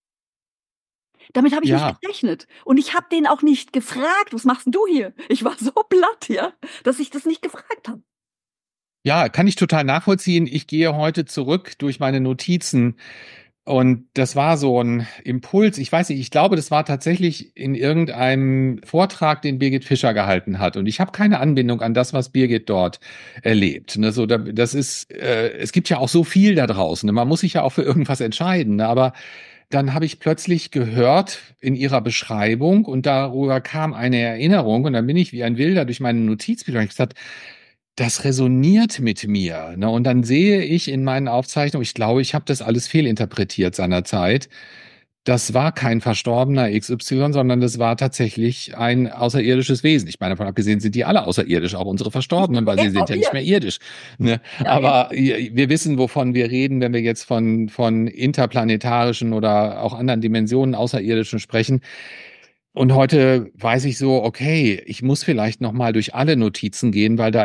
Damit habe ich nicht ja, gerechnet. Und ich habe den auch nicht gefragt, was machst denn du hier? Ich war so platt, ja, dass ich das nicht gefragt habe. ja, kann ich total nachvollziehen. Ich gehe heute zurück durch meine Notizen und das war so ein Impuls. Ich weiß nicht, ich glaube, das war tatsächlich in irgendeinem Vortrag, den Birgit Fischer gehalten hat. Und ich habe keine Anbindung an das, was Birgit dort erlebt. Ne, so, das ist, es gibt ja auch so viel da draußen. Ne? Man muss sich ja auch für irgendwas entscheiden. Ne? Aber dann habe ich plötzlich gehört in ihrer Beschreibung und darüber kam eine Erinnerung und dann bin ich wie ein Wilder durch meine Notizbücher und ich gesagt, das resoniert mit mir. Ne? Und dann sehe ich in meinen Aufzeichnungen, ich glaube, ich habe das alles fehlinterpretiert seinerzeit. Das war kein verstorbener XY, sondern das war tatsächlich ein außerirdisches Wesen. Ich meine, davon abgesehen sind die alle außerirdisch, auch unsere Verstorbenen, weil sie sind Auch ja nicht hier. mehr irdisch. Ne? Ja, ja. Aber wir wissen, wovon wir reden, wenn wir jetzt von interplanetarischen oder auch anderen Dimensionen außerirdischen sprechen. Und heute weiß ich so, okay, ich muss vielleicht noch mal durch alle Notizen gehen, weil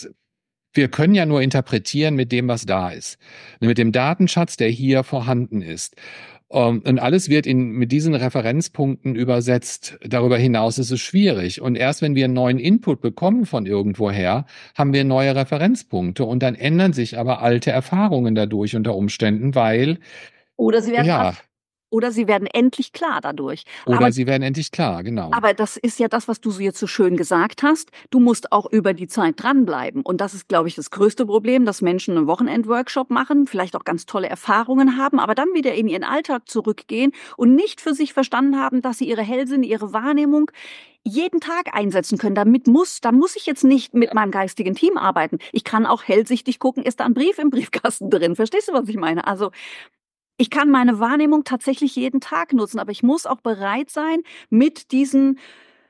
wir können ja nur interpretieren mit dem, was da ist. Mit dem Datenschatz, der hier vorhanden ist. Und alles wird mit diesen Referenzpunkten übersetzt. Darüber hinaus ist es schwierig. Und erst wenn wir einen neuen Input bekommen von irgendwoher, haben wir neue Referenzpunkte. Und dann ändern sich aber alte Erfahrungen dadurch unter Umständen, weil, Oder sie werden ja, oder sie werden endlich klar dadurch. Aber oder sie werden endlich klar, genau. Aber das ist ja das, was du so jetzt so schön gesagt hast. Du musst auch über die Zeit dranbleiben. Und das ist, glaube ich, das größte Problem, dass Menschen einen Wochenend-Workshop machen, vielleicht auch ganz tolle Erfahrungen haben, aber dann wieder in ihren Alltag zurückgehen und nicht für sich verstanden haben, dass sie ihre Hellsinne, ihre Wahrnehmung jeden Tag einsetzen können. Da muss ich jetzt nicht mit meinem geistigen Team arbeiten. Ich kann auch hellsichtig gucken, ist da ein Brief im Briefkasten drin? Verstehst du, was ich meine? Also, ich kann meine Wahrnehmung tatsächlich jeden Tag nutzen, aber ich muss auch bereit sein, mit diesen,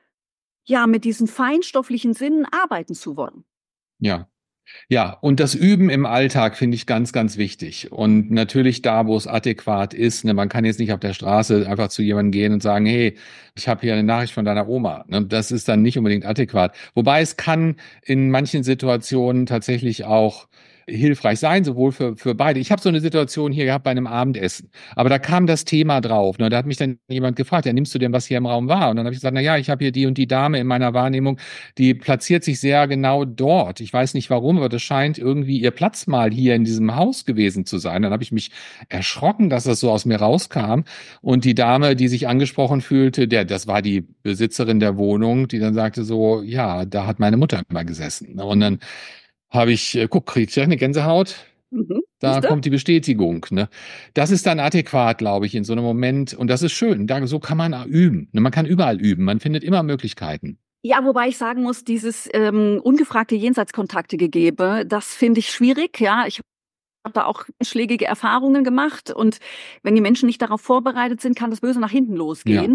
ja, mit diesen feinstofflichen Sinnen arbeiten zu wollen. Ja. Ja, und das Üben im Alltag finde ich ganz, ganz wichtig. Und natürlich da, wo es adäquat ist. Ne, man kann jetzt nicht auf der Straße einfach zu jemandem gehen und sagen, hey, ich habe hier eine Nachricht von deiner Oma. Ne, das ist dann nicht unbedingt adäquat. Wobei es kann in manchen Situationen tatsächlich auch hilfreich sein, sowohl für beide. Ich habe so eine Situation hier gehabt bei einem Abendessen, aber da kam das Thema drauf. Ne? Da hat mich dann jemand gefragt, ja, nimmst du denn, was hier im Raum war? Und dann habe ich gesagt, na ja, ich habe hier die und die Dame in meiner Wahrnehmung, die platziert sich sehr genau dort. Ich weiß nicht warum, aber das scheint irgendwie ihr Platz mal hier in diesem Haus gewesen zu sein. Dann habe ich mich erschrocken, dass das so aus mir rauskam. Und die Dame, die sich angesprochen fühlte, das war die Besitzerin der Wohnung, die dann sagte so, ja, da hat meine Mutter immer gesessen. Und dann habe ich, krieg ich eine Gänsehaut. Mhm. Da Siehst du? kommt die Bestätigung. Ne? Das ist dann adäquat, glaube ich, in so einem Moment. Und das ist schön. So kann man üben. Ne? Man kann überall üben. Man findet immer Möglichkeiten. Ja, wobei ich sagen muss, dieses ungefragte Jenseitskontakte gegebe, das finde ich schwierig. Ja, ich habe da auch schlägige Erfahrungen gemacht und wenn die Menschen nicht darauf vorbereitet sind, kann das böse nach hinten Ja. losgehen.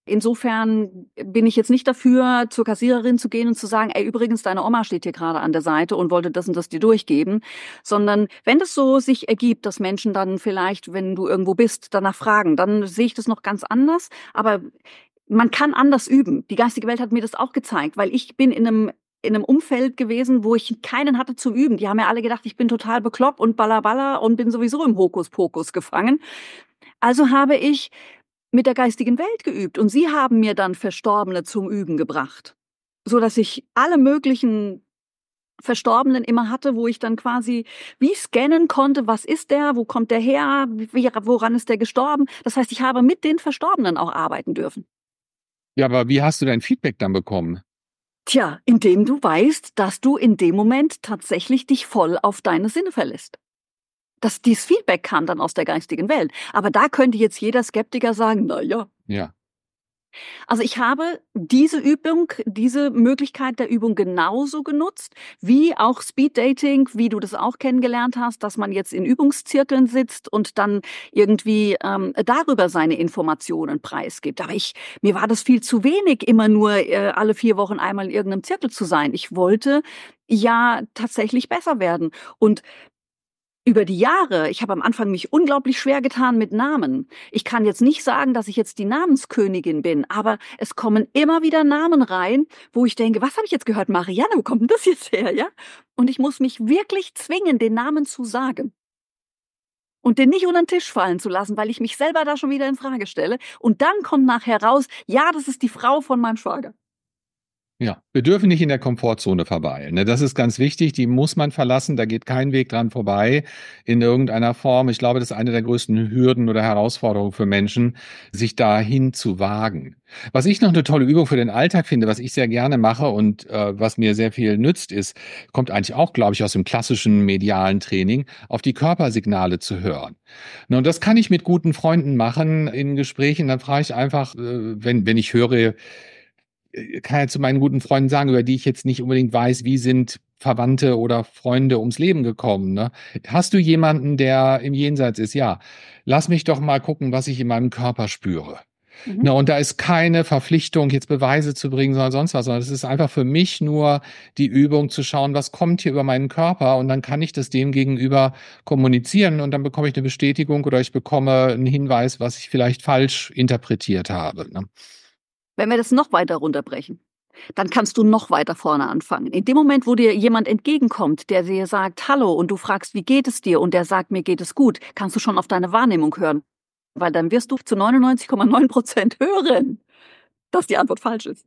Insofern bin ich jetzt nicht dafür, zur Kassiererin zu gehen und zu sagen, ey, übrigens, deine Oma steht hier gerade an der Seite und wollte das und das dir durchgeben, sondern wenn das so sich ergibt, dass Menschen dann vielleicht, wenn du irgendwo bist, danach fragen, dann sehe ich das noch ganz anders, aber man kann anders üben. Die geistige Welt hat mir das auch gezeigt, weil ich bin in einem Umfeld gewesen, wo ich keinen hatte zum Üben. Die haben ja alle gedacht, ich bin total bekloppt und balla und bin sowieso im Hokuspokus gefangen. Also habe ich mit der geistigen Welt geübt und sie haben mir dann Verstorbene zum Üben gebracht, so dass ich alle möglichen Verstorbenen immer hatte, wo ich dann quasi wie scannen konnte, was ist der, wo kommt der her, woran ist der gestorben. Das heißt, ich habe mit den Verstorbenen auch arbeiten dürfen. Ja, aber wie hast du dein Feedback dann bekommen? Tja, indem du weißt, dass du in dem Moment tatsächlich dich voll auf deine Sinne verlässt. Dieses Feedback kam dann aus der geistigen Welt. Aber da könnte jetzt jeder Skeptiker sagen, na ja. Ja. Also ich habe diese Übung, diese Möglichkeit der Übung genauso genutzt, wie auch Speeddating, wie du das auch kennengelernt hast, dass man jetzt in Übungszirkeln sitzt und dann irgendwie darüber seine Informationen preisgibt. Aber mir war das viel zu wenig, immer nur alle 4 Wochen einmal in irgendeinem Zirkel zu sein. Ich wollte ja tatsächlich besser werden. Und über die Jahre, ich habe am Anfang mich unglaublich schwer getan mit Namen. Ich kann jetzt nicht sagen, dass ich jetzt die Namenskönigin bin, aber es kommen immer wieder Namen rein, wo ich denke, was habe ich jetzt gehört? Marianne, wo kommt denn das jetzt her, ja? Und ich muss mich wirklich zwingen, den Namen zu sagen. Und den nicht unter den Tisch fallen zu lassen, weil ich mich selber da schon wieder in Frage stelle. Und dann kommt nachher raus, ja, das ist die Frau von meinem Schwager. Ja, wir dürfen nicht in der Komfortzone verweilen. Ne? Das ist ganz wichtig, die muss man verlassen, da geht kein Weg dran vorbei in irgendeiner Form. Ich glaube, das ist eine der größten Hürden oder Herausforderungen für Menschen, sich dahin zu wagen. Was ich noch eine tolle Übung für den Alltag finde, was ich sehr gerne mache und was mir sehr viel nützt, kommt eigentlich auch, glaube ich, aus dem klassischen medialen Training, auf die Körpersignale zu hören. Ne, und das kann ich mit guten Freunden machen in Gesprächen. Dann frage ich einfach, wenn ich höre, kann ja zu meinen guten Freunden sagen, über die ich jetzt nicht unbedingt weiß, wie sind Verwandte oder Freunde ums Leben gekommen. Ne? Hast du jemanden, der im Jenseits ist? Ja, lass mich doch mal gucken, was ich in meinem Körper spüre. Ne, und da ist keine Verpflichtung, jetzt Beweise zu bringen, sondern sonst was, sondern es ist einfach für mich nur die Übung zu schauen, was kommt hier über meinen Körper und dann kann ich das dem gegenüber kommunizieren und dann bekomme ich eine Bestätigung oder ich bekomme einen Hinweis, was ich vielleicht falsch interpretiert habe. Ne? Wenn wir das noch weiter runterbrechen, dann kannst du noch weiter vorne anfangen. In dem Moment, wo dir jemand entgegenkommt, der dir sagt, hallo, und du fragst, wie geht es dir? Und der sagt, mir geht es gut, kannst du schon auf deine Wahrnehmung hören. Weil dann wirst du zu 99,9% hören, dass die Antwort falsch ist.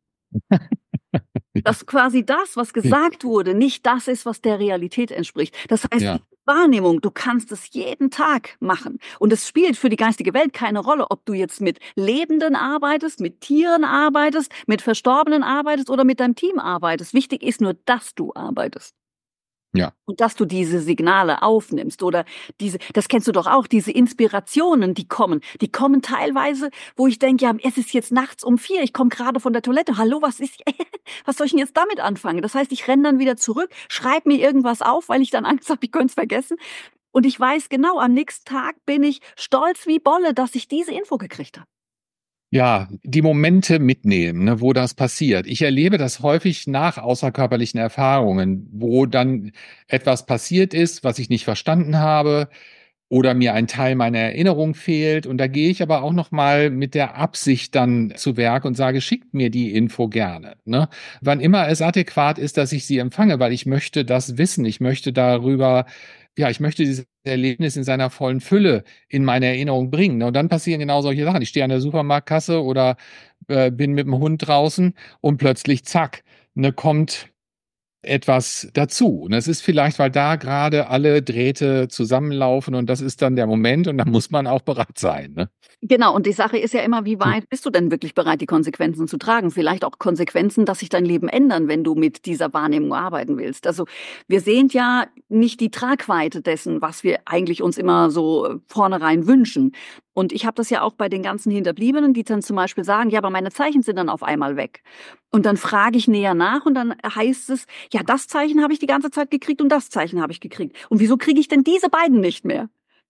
Dass quasi das, was gesagt wurde, nicht das ist, was der Realität entspricht. Das heißt, Ja. die Wahrnehmung, du kannst es jeden Tag machen. Und es spielt für die geistige Welt keine Rolle, ob du jetzt mit Lebenden arbeitest, mit Tieren arbeitest, mit Verstorbenen arbeitest oder mit deinem Team arbeitest. Wichtig ist nur, dass du arbeitest. Ja. Und dass du diese Signale aufnimmst oder das kennst du doch auch, diese Inspirationen, die kommen teilweise, wo ich denke, ja, es ist jetzt nachts um 4, ich komme gerade von der Toilette, hallo, was soll ich denn jetzt damit anfangen? Das heißt, ich renne dann wieder zurück, schreibe mir irgendwas auf, weil ich dann Angst habe, ich könnte es vergessen. Und ich weiß genau, am nächsten Tag bin ich stolz wie Bolle, dass ich diese Info gekriegt habe. Ja, die Momente mitnehmen, ne, wo das passiert. Ich erlebe das häufig nach außerkörperlichen Erfahrungen, wo dann etwas passiert ist, was ich nicht verstanden habe oder mir ein Teil meiner Erinnerung fehlt. Und da gehe ich aber auch noch mal mit der Absicht dann zu Werk und sage, schickt mir die Info gerne. Ne? Wann immer es adäquat ist, dass ich sie empfange, weil ich möchte das wissen. Ich möchte darüber, ja, ich möchte dieses Erlebnis in seiner vollen Fülle in meine Erinnerung bringen. Ne? Und dann passieren genau solche Sachen. Ich stehe an der Supermarktkasse oder bin mit dem Hund draußen und plötzlich, zack, ne, kommt etwas dazu. Und es ist vielleicht, weil da gerade alle Drähte zusammenlaufen und das ist dann der Moment und da muss man auch bereit sein. Ne? Genau, und die Sache ist ja immer, wie weit bist du denn wirklich bereit, die Konsequenzen zu tragen? Vielleicht auch Konsequenzen, dass sich dein Leben ändern, wenn du mit dieser Wahrnehmung arbeiten willst. Also wir sehen ja nicht die Tragweite dessen, was wir eigentlich uns immer so vornherein wünschen. Und ich habe das ja auch bei den ganzen Hinterbliebenen, die dann zum Beispiel sagen, ja, aber meine Zeichen sind dann auf einmal weg. Und dann frage ich näher nach und dann heißt es, ja, das Zeichen habe ich die ganze Zeit gekriegt und das Zeichen habe ich gekriegt. Und wieso kriege ich denn diese beiden nicht mehr?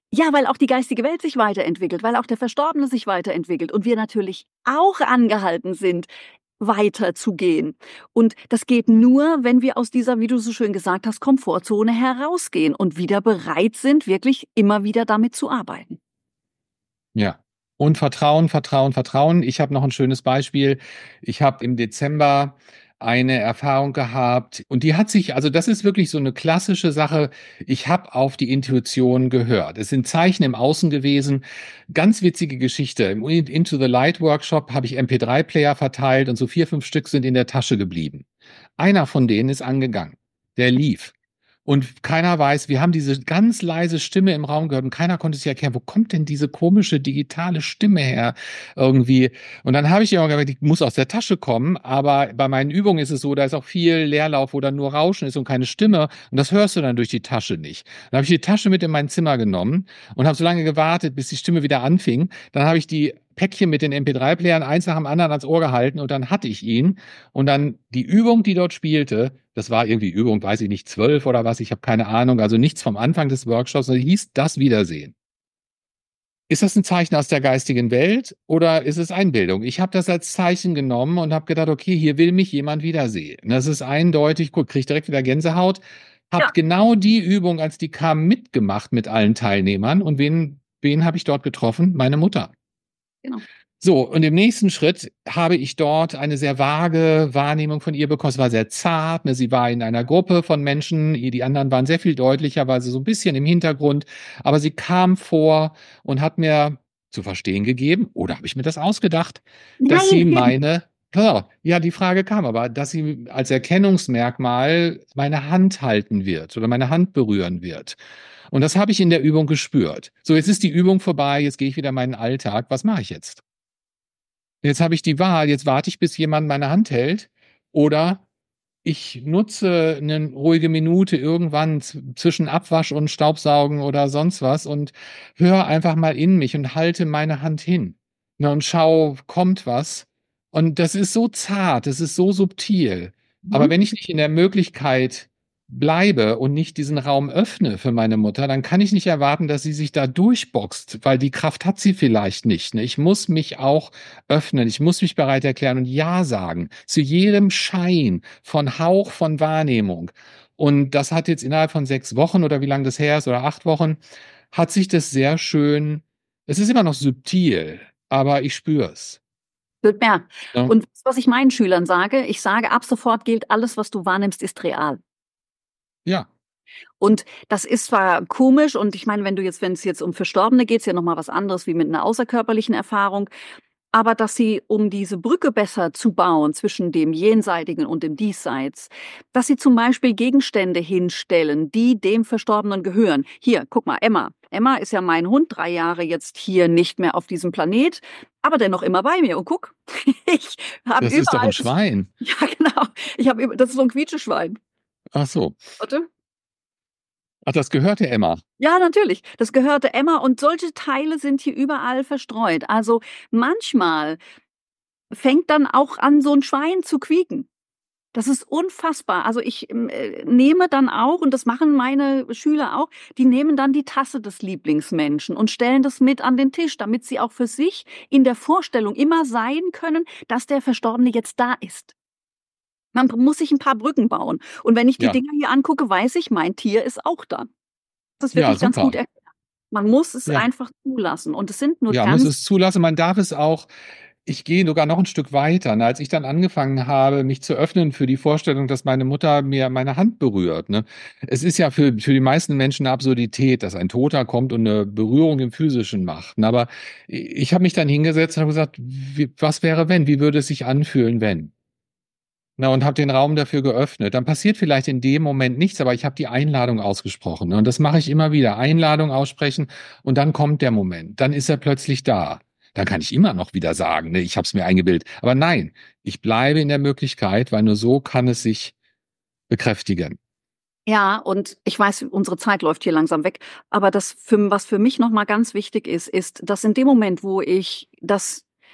Ja, weil auch die geistige Welt sich weiterentwickelt, weil auch der Verstorbene sich weiterentwickelt und wir natürlich auch angehalten sind, weiterzugehen. Und das geht nur, wenn wir aus dieser, wie du so schön gesagt hast, Komfortzone herausgehen und wieder bereit sind, wirklich immer wieder damit zu arbeiten. Ja. Und Vertrauen, Vertrauen, Vertrauen. Ich habe noch ein schönes Beispiel. Ich habe im Dezember eine Erfahrung gehabt und die hat sich, also das ist wirklich so eine klassische Sache. Ich habe auf die Intuition gehört. Es sind Zeichen im Außen gewesen. Ganz witzige Geschichte. Im Into the Light Workshop habe ich MP3-Player verteilt und so 4, 5 Stück sind in der Tasche geblieben. Einer von denen ist angegangen. Der lief. Und keiner weiß, wir haben diese ganz leise Stimme im Raum gehört und keiner konnte sich erklären, wo kommt denn diese komische digitale Stimme her irgendwie? Und dann habe ich immer gedacht, die muss aus der Tasche kommen, aber bei meinen Übungen ist es so, da ist auch viel Leerlauf, wo dann nur Rauschen ist und keine Stimme und das hörst du dann durch die Tasche nicht. Dann habe ich die Tasche mit in mein Zimmer genommen und habe so lange gewartet, bis die Stimme wieder anfing. Dann habe ich die Päckchen mit den MP3-Playern eins nach dem anderen ans Ohr gehalten und dann hatte ich ihn. Und dann die Übung, die dort spielte, das war irgendwie Übung, weiß ich nicht, 12 oder was, ich habe keine Ahnung, also nichts vom Anfang des Workshops, sondern hieß das Wiedersehen. Ist das ein Zeichen aus der geistigen Welt oder ist es Einbildung? Ich habe das als Zeichen genommen und habe gedacht, okay, hier will mich jemand wiedersehen. Das ist eindeutig, guck, kriege direkt wieder Gänsehaut. Hab Ja, genau die Übung, als die kam, mitgemacht mit allen Teilnehmern. Und wen habe ich dort getroffen? Meine Mutter. genau. So, und im nächsten Schritt habe ich dort eine sehr vage Wahrnehmung von ihr bekommen. Es war sehr zart, ne? Sie war in einer Gruppe von Menschen, die anderen waren sehr viel deutlicher, weil sie so ein bisschen im Hintergrund, aber sie kam vor und hat mir zu verstehen gegeben, oder habe ich mir das ausgedacht, dass sie Nein! ja, die Frage kam aber, dass sie als Erkennungsmerkmal meine Hand halten wird oder meine Hand berühren wird. Und das habe ich in der Übung gespürt. So, jetzt ist die Übung vorbei, jetzt gehe ich wieder in meinen Alltag. Was mache ich jetzt? Jetzt habe ich die Wahl, jetzt warte ich, bis jemand meine Hand hält, oder ich nutze eine ruhige Minute irgendwann zwischen Abwasch und Staubsaugen oder sonst was und höre einfach mal in mich und halte meine Hand hin. Na, und schau, kommt was. Und das ist so zart, das ist so subtil. Aber Mhm. wenn ich nicht in der Möglichkeit bleibe und nicht diesen Raum öffne für meine Mutter, dann kann ich nicht erwarten, dass sie sich da durchboxt, weil die Kraft hat sie vielleicht nicht. Ne? Ich muss mich auch öffnen, ich muss mich bereit erklären und Ja sagen zu jedem Schein von Hauch von Wahrnehmung. Und das hat jetzt innerhalb von 6 Wochen oder wie lange das her ist oder 8 Wochen, hat sich das sehr schön, es ist immer noch subtil, aber ich spüre es. Wird mehr. Ne? Und was ich meinen Schülern sage, ich sage, ab sofort gilt, alles, was du wahrnimmst, ist real. Ja, Und das ist zwar komisch und ich meine, wenn es jetzt um Verstorbene geht, ist ja noch mal was anderes wie mit einer außerkörperlichen Erfahrung, aber dass sie, um diese Brücke besser zu bauen zwischen dem Jenseitigen und dem Diesseits, dass sie zum Beispiel Gegenstände hinstellen, die dem Verstorbenen gehören. Hier, guck mal, Emma. Emma ist ja mein Hund, 3 Jahre jetzt hier nicht mehr auf diesem Planet, aber dennoch immer bei mir. Und guck, ich habe das ist doch überall, ein Schwein. ja genau, das ist so ein Quietscheschwein. Ach so. Warte. Ach, das gehörte Emma. Ja, natürlich. Das gehörte Emma und solche Teile sind hier überall verstreut. Also manchmal fängt dann auch an, so ein Schwein zu quieken. Das ist unfassbar. Also ich nehme dann auch, und das machen meine Schüler auch, die nehmen dann die Tasse des Lieblingsmenschen und stellen das mit an den Tisch, damit sie auch für sich in der Vorstellung immer sein können, dass der Verstorbene jetzt da ist. Man muss sich ein paar Brücken bauen. Und wenn ich die Ja, Dinger hier angucke, weiß ich, mein Tier ist auch da. Das ist ja, wirklich ganz gut super. erklärt. Man muss es Ja, einfach zulassen. Und es sind nur ja, muss ganz, es zulassen. Man darf es auch. Ich gehe sogar noch ein Stück weiter. Ne? Als ich dann angefangen habe, mich zu öffnen für die Vorstellung, dass meine Mutter mir meine Hand berührt. Ne? Es ist ja für die meisten Menschen eine Absurdität, dass ein Toter kommt und eine Berührung im Physischen macht. Ne? Aber ich habe mich dann hingesetzt und habe gesagt, was wäre wenn? Wie würde es sich anfühlen, wenn? Na, und habe den Raum dafür geöffnet. Dann passiert vielleicht in dem Moment nichts, aber ich habe die Einladung ausgesprochen. Ne? Und das mache ich immer wieder. Einladung aussprechen und dann kommt der Moment. Dann ist er plötzlich da. Dann kann ich immer noch wieder sagen, ne, ich habe es mir eingebildet. Aber nein, ich bleibe in der Möglichkeit, weil nur so kann es sich bekräftigen. ja, und ich weiß, unsere Zeit läuft hier langsam weg, aber was für mich noch mal ganz wichtig ist, ist, dass in dem Moment, wo ich das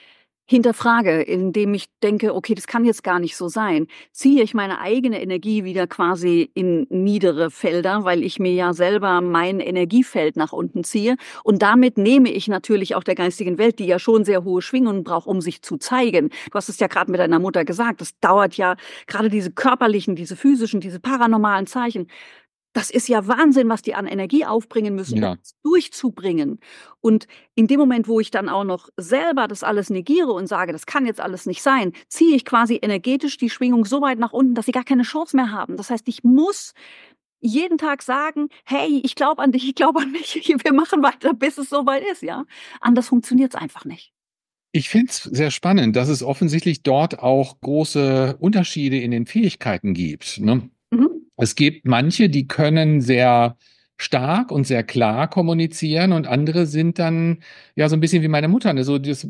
hinterfrage, indem ich denke, okay, das kann jetzt gar nicht so sein, ziehe ich meine eigene Energie wieder quasi in niedere Felder, weil ich mir ja selber mein Energiefeld nach unten ziehe. Und damit nehme ich natürlich auch der geistigen Welt, die ja schon sehr hohe Schwingungen braucht, um sich zu zeigen. Du hast es ja gerade mit deiner Mutter gesagt, das dauert ja gerade diese körperlichen, diese physischen, diese paranormalen Zeichen. Das ist ja Wahnsinn, was die an Energie aufbringen müssen, um Ja. es durchzubringen. Und in dem Moment, wo ich dann auch noch selber das alles negiere und sage, das kann jetzt alles nicht sein, ziehe ich quasi energetisch die Schwingung so weit nach unten, dass sie gar keine Chance mehr haben. Das heißt, ich muss jeden Tag sagen, hey, ich glaube an dich, ich glaube an mich, wir machen weiter, bis es soweit ist, ja. Anders funktioniert es einfach nicht. Ich finde es sehr spannend, dass es offensichtlich dort auch große Unterschiede in den Fähigkeiten gibt, ne? Mhm. Es gibt manche, die können sehr stark und sehr klar kommunizieren und andere sind dann ja so ein bisschen wie meine Mutter, ne?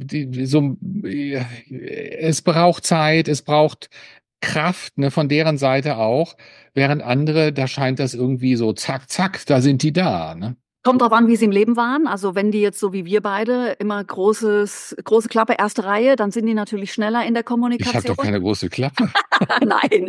Es braucht Zeit, es braucht Kraft, ne, von deren Seite auch, während andere, da scheint das irgendwie so zack, zack, da sind die da, ne? Kommt drauf an, wie sie im Leben waren. Also wenn die jetzt so wie wir beide immer große Klappe, erste Reihe, dann sind die natürlich schneller in der Ich habe Kommunikation. doch keine große Klappe. Nein,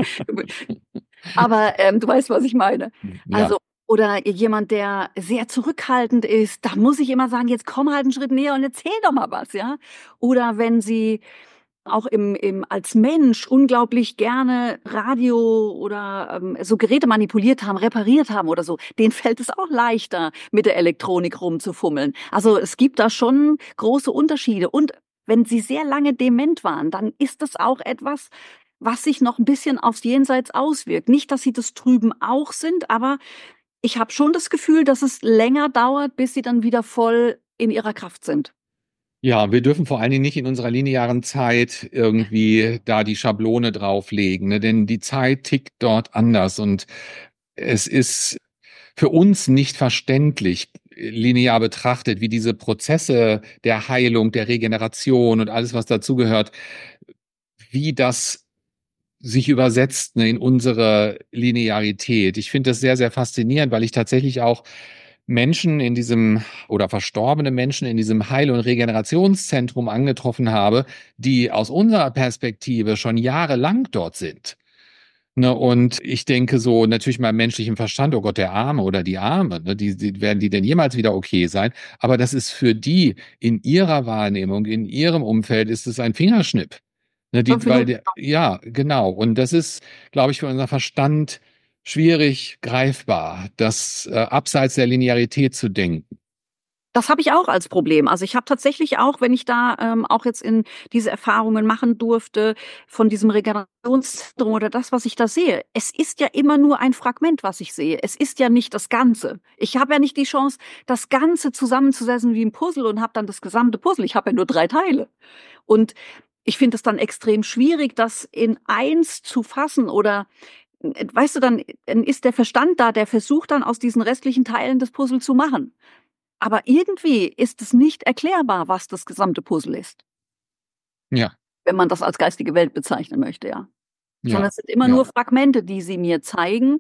aber du weißt, was ich meine. Ja. Also oder jemand, der sehr zurückhaltend ist, da muss ich immer sagen: „Jetzt komm halt 'n Schritt näher und erzähl doch mal was", ja? Oder wenn sie auch im als Mensch unglaublich gerne Radio oder, so Geräte manipuliert haben, repariert haben oder so, denen fällt es auch leichter, mit der Elektronik rumzufummeln. Also, es gibt da schon große Unterschiede. Und wenn sie sehr lange dement waren, dann ist das auch etwas, was sich noch 'n bisschen aufs Jenseits auswirkt. Nicht, dass sie das drüben auch sind, aber ich habe schon das Gefühl, dass es länger dauert, bis sie dann wieder voll in ihrer Kraft sind. Ja, wir dürfen vor allen Dingen nicht in unserer linearen Zeit irgendwie da die Schablone drauflegen, ne? Denn die Zeit tickt dort anders und es ist für uns nicht verständlich, linear betrachtet, wie diese Prozesse der Heilung, der Regeneration und alles, was dazugehört, wie das sich übersetzt, ne, in unsere Linearität. Ich finde das sehr, sehr faszinierend, weil ich tatsächlich auch Menschen in diesem oder verstorbene Menschen in diesem Heil- und Regenerationszentrum angetroffen habe, die aus unserer Perspektive schon jahrelang dort sind. Ne, und ich denke so natürlich meinem menschlichen Verstand, oh Gott, der Arme oder die Arme, ne, werden die denn jemals wieder okay sein? Aber das ist für die in ihrer Wahrnehmung, in ihrem Umfeld ist es ein Fingerschnipp. Ne, 5 weil Minuten. der, ja, genau. Und das ist, glaube ich, für unseren Verstand schwierig greifbar, das abseits der Linearität zu denken. Das habe ich auch als Problem. Also, ich habe tatsächlich auch, wenn ich da, auch jetzt in diese Erfahrungen machen durfte von diesem Regenerationszentrum oder das, was ich da sehe, es ist ja immer nur ein Fragment, was ich sehe. Es ist ja nicht das Ganze. Ich habe ja nicht die Chance, das Ganze zusammenzusetzen wie 'n Puzzle und habe dann das gesamte Puzzle. Ich habe ja nur 3 Teile. Und ich finde es dann extrem schwierig, das in eins zu fassen oder, weißt du, dann ist der Verstand da, der versucht dann aus diesen restlichen Teilen das Puzzle zu machen. Aber irgendwie ist es nicht erklärbar, was das gesamte Puzzle ist, Ja, wenn man das als geistige Welt bezeichnen möchte, ja. Sondern ja, es sind immer ja. nur Fragmente, die sie mir zeigen,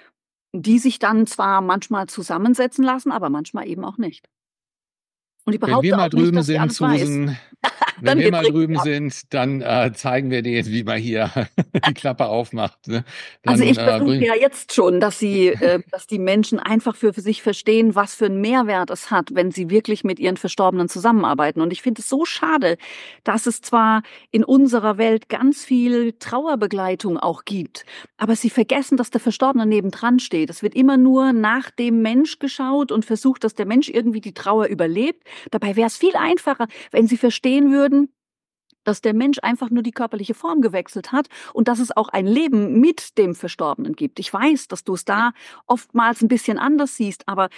die sich dann zwar manchmal zusammensetzen lassen, aber manchmal eben auch nicht. Und ich Wenn wir behaupte mal auch nicht, drüben dass ich sind, alles weiß. Susan, wenn Dann wir geht's mal richtig drüben ab. sind, dann zeigen wir denen, wie man hier die Klappe aufmacht. Ne? Also, Dann ich versuche ja jetzt schon, dass die Menschen einfach für sich verstehen, was für 'n Mehrwert es hat, wenn sie wirklich mit ihren Verstorbenen zusammenarbeiten. Und ich finde es so schade, dass es zwar in unserer Welt ganz viel Trauerbegleitung auch gibt, aber sie vergessen, dass der Verstorbene nebendran steht. Es wird immer nur nach dem Mensch geschaut und versucht, dass der Mensch irgendwie die Trauer überlebt. Dabei wäre es viel einfacher, wenn sie verstehen würden, dass der Mensch einfach nur die körperliche Form gewechselt hat und dass es auch ein Leben mit dem Verstorbenen gibt. Ich weiß, dass du es da oftmals 'n bisschen anders siehst, aber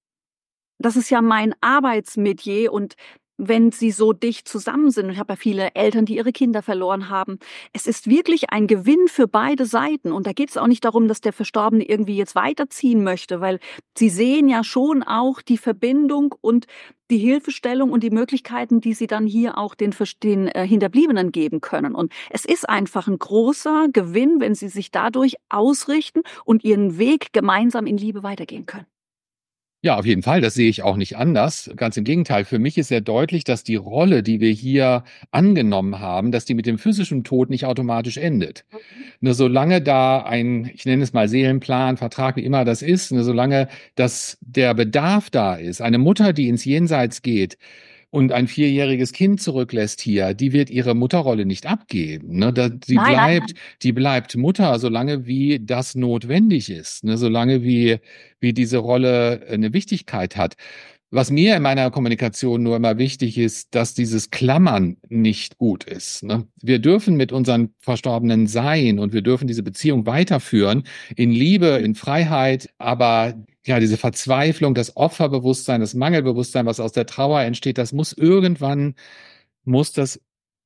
das ist ja mein Arbeitsmetier und wenn sie so dicht zusammen sind, und ich habe ja viele Eltern, die ihre Kinder verloren haben. Es ist wirklich ein Gewinn für beide Seiten und da geht es auch nicht darum, dass der Verstorbene irgendwie jetzt weiterziehen möchte, weil sie sehen ja schon auch die Verbindung und die Hilfestellung und die Möglichkeiten, die sie dann hier auch den Hinterbliebenen geben können. Und es ist einfach ein großer Gewinn, wenn sie sich dadurch ausrichten und ihren Weg gemeinsam in Liebe weitergehen können. Ja, auf jeden Fall. Das sehe ich auch nicht anders. Ganz im Gegenteil. Für mich ist sehr deutlich, dass die Rolle, die wir hier angenommen haben, dass die mit dem physischen Tod nicht automatisch endet. Nur solange da ein, ich nenne es mal Seelenplan, Vertrag, wie immer das ist, nur solange dass der Bedarf da ist, eine Mutter, die ins Jenseits geht, und ein 4-jähriges Kind zurücklässt hier, die wird ihre Mutterrolle nicht abgeben. Ne? Nein, nein. Die bleibt Mutter, solange wie das notwendig ist, ne? Solange wie diese Rolle eine Wichtigkeit hat. Was mir in meiner Kommunikation nur immer wichtig ist, dass dieses Klammern nicht gut ist. Ne? Wir dürfen mit unseren Verstorbenen sein und wir dürfen diese Beziehung weiterführen in Liebe, in Freiheit, aber ja, diese Verzweiflung, das Opferbewusstsein, das Mangelbewusstsein, was aus der Trauer entsteht, das muss irgendwann, muss das,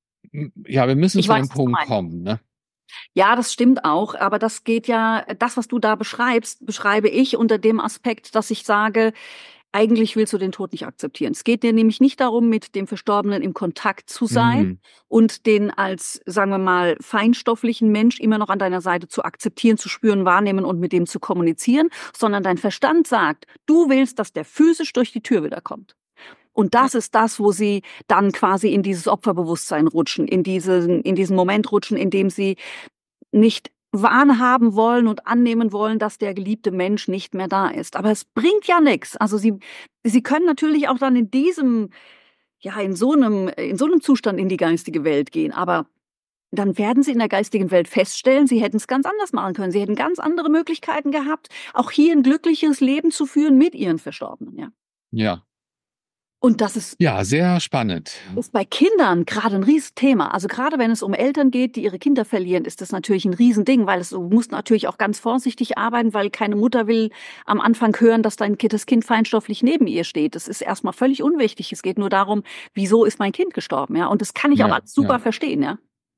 ja, wir müssen Ich zu weiß, einem was du Punkt meinst. kommen, ne? Ja, das stimmt auch, aber das geht ja, das, was du da beschreibst, beschreibe ich unter dem Aspekt, dass ich sage, eigentlich willst du den Tod nicht akzeptieren. Es geht dir nämlich nicht darum, mit dem Verstorbenen im Kontakt zu sein Hm. und den als, sagen wir mal, feinstofflichen Mensch immer noch an deiner Seite zu akzeptieren, zu spüren, wahrnehmen und mit dem zu kommunizieren, sondern dein Verstand sagt, du willst, dass der physisch durch die Tür wiederkommt. Und Ja, das ist das, wo sie dann quasi in dieses Opferbewusstsein rutschen, in diesen Moment rutschen, in dem sie nicht wahrhaben wollen und annehmen wollen, dass der geliebte Mensch nicht mehr da ist. Aber es bringt ja nichts. Also sie können natürlich auch dann in diesem, ja, in so einem Zustand in die geistige Welt gehen. Aber dann werden sie in der geistigen Welt feststellen, sie hätten es ganz anders machen können. Sie hätten ganz andere Möglichkeiten gehabt, auch hier ein glückliches Leben zu führen mit ihren Verstorbenen, ja. ja, Und das ist ja, sehr spannend. bei Kindern gerade ein Riesenthema. Also gerade wenn es um Eltern geht, die ihre Kinder verlieren, ist das natürlich ein Riesending, weil du musst natürlich auch ganz vorsichtig arbeiten, weil keine Mutter will am Anfang hören, dass das Kind feinstofflich neben ihr steht. Das ist erstmal völlig unwichtig. Es geht nur darum, wieso ist mein Kind gestorben, ja? Und das kann ich auch Ja, alles super ja. verstehen, ja.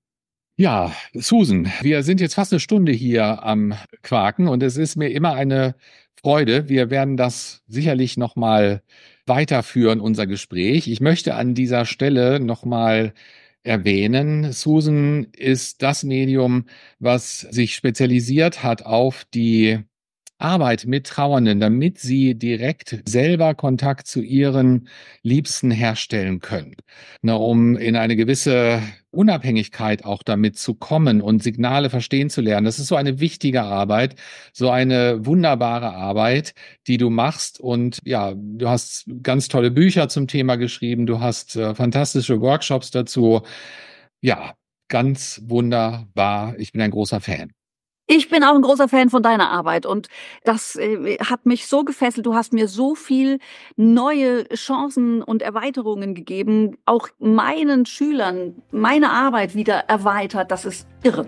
Ja, Susan, wir sind jetzt fast eine Stunde hier am Quaken und es ist mir immer eine Freude. Wir werden das sicherlich nochmal weiterführen, unser Gespräch. Ich möchte an dieser Stelle nochmal erwähnen, Susan ist das Medium, was sich spezialisiert hat auf die Arbeit mit Trauernden, damit sie direkt selber Kontakt zu ihren Liebsten herstellen können, ne, um in eine gewisse Unabhängigkeit auch damit zu kommen und Signale verstehen zu lernen. Das ist so eine wichtige Arbeit, so eine wunderbare Arbeit, die du machst. Und ja, du hast ganz tolle Bücher zum Thema geschrieben, du hast fantastische Workshops dazu. Ja, ganz wunderbar. Ich bin ein großer Fan. Ich bin auch ein großer Fan von deiner Arbeit und das hat mich so gefesselt. Du hast mir so viel neue Chancen und Erweiterungen gegeben, auch meinen Schülern meine Arbeit wieder erweitert. Das ist irre.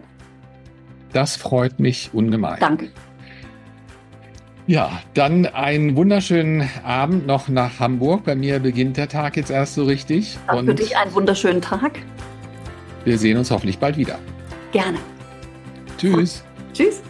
Das freut mich ungemein. Danke. Ja, dann einen wunderschönen Abend noch nach Hamburg. Bei mir beginnt der Tag jetzt erst so richtig. Dann für dich einen wunderschönen Tag. Wir sehen uns hoffentlich bald wieder. Gerne. Tschüss. Tschüss.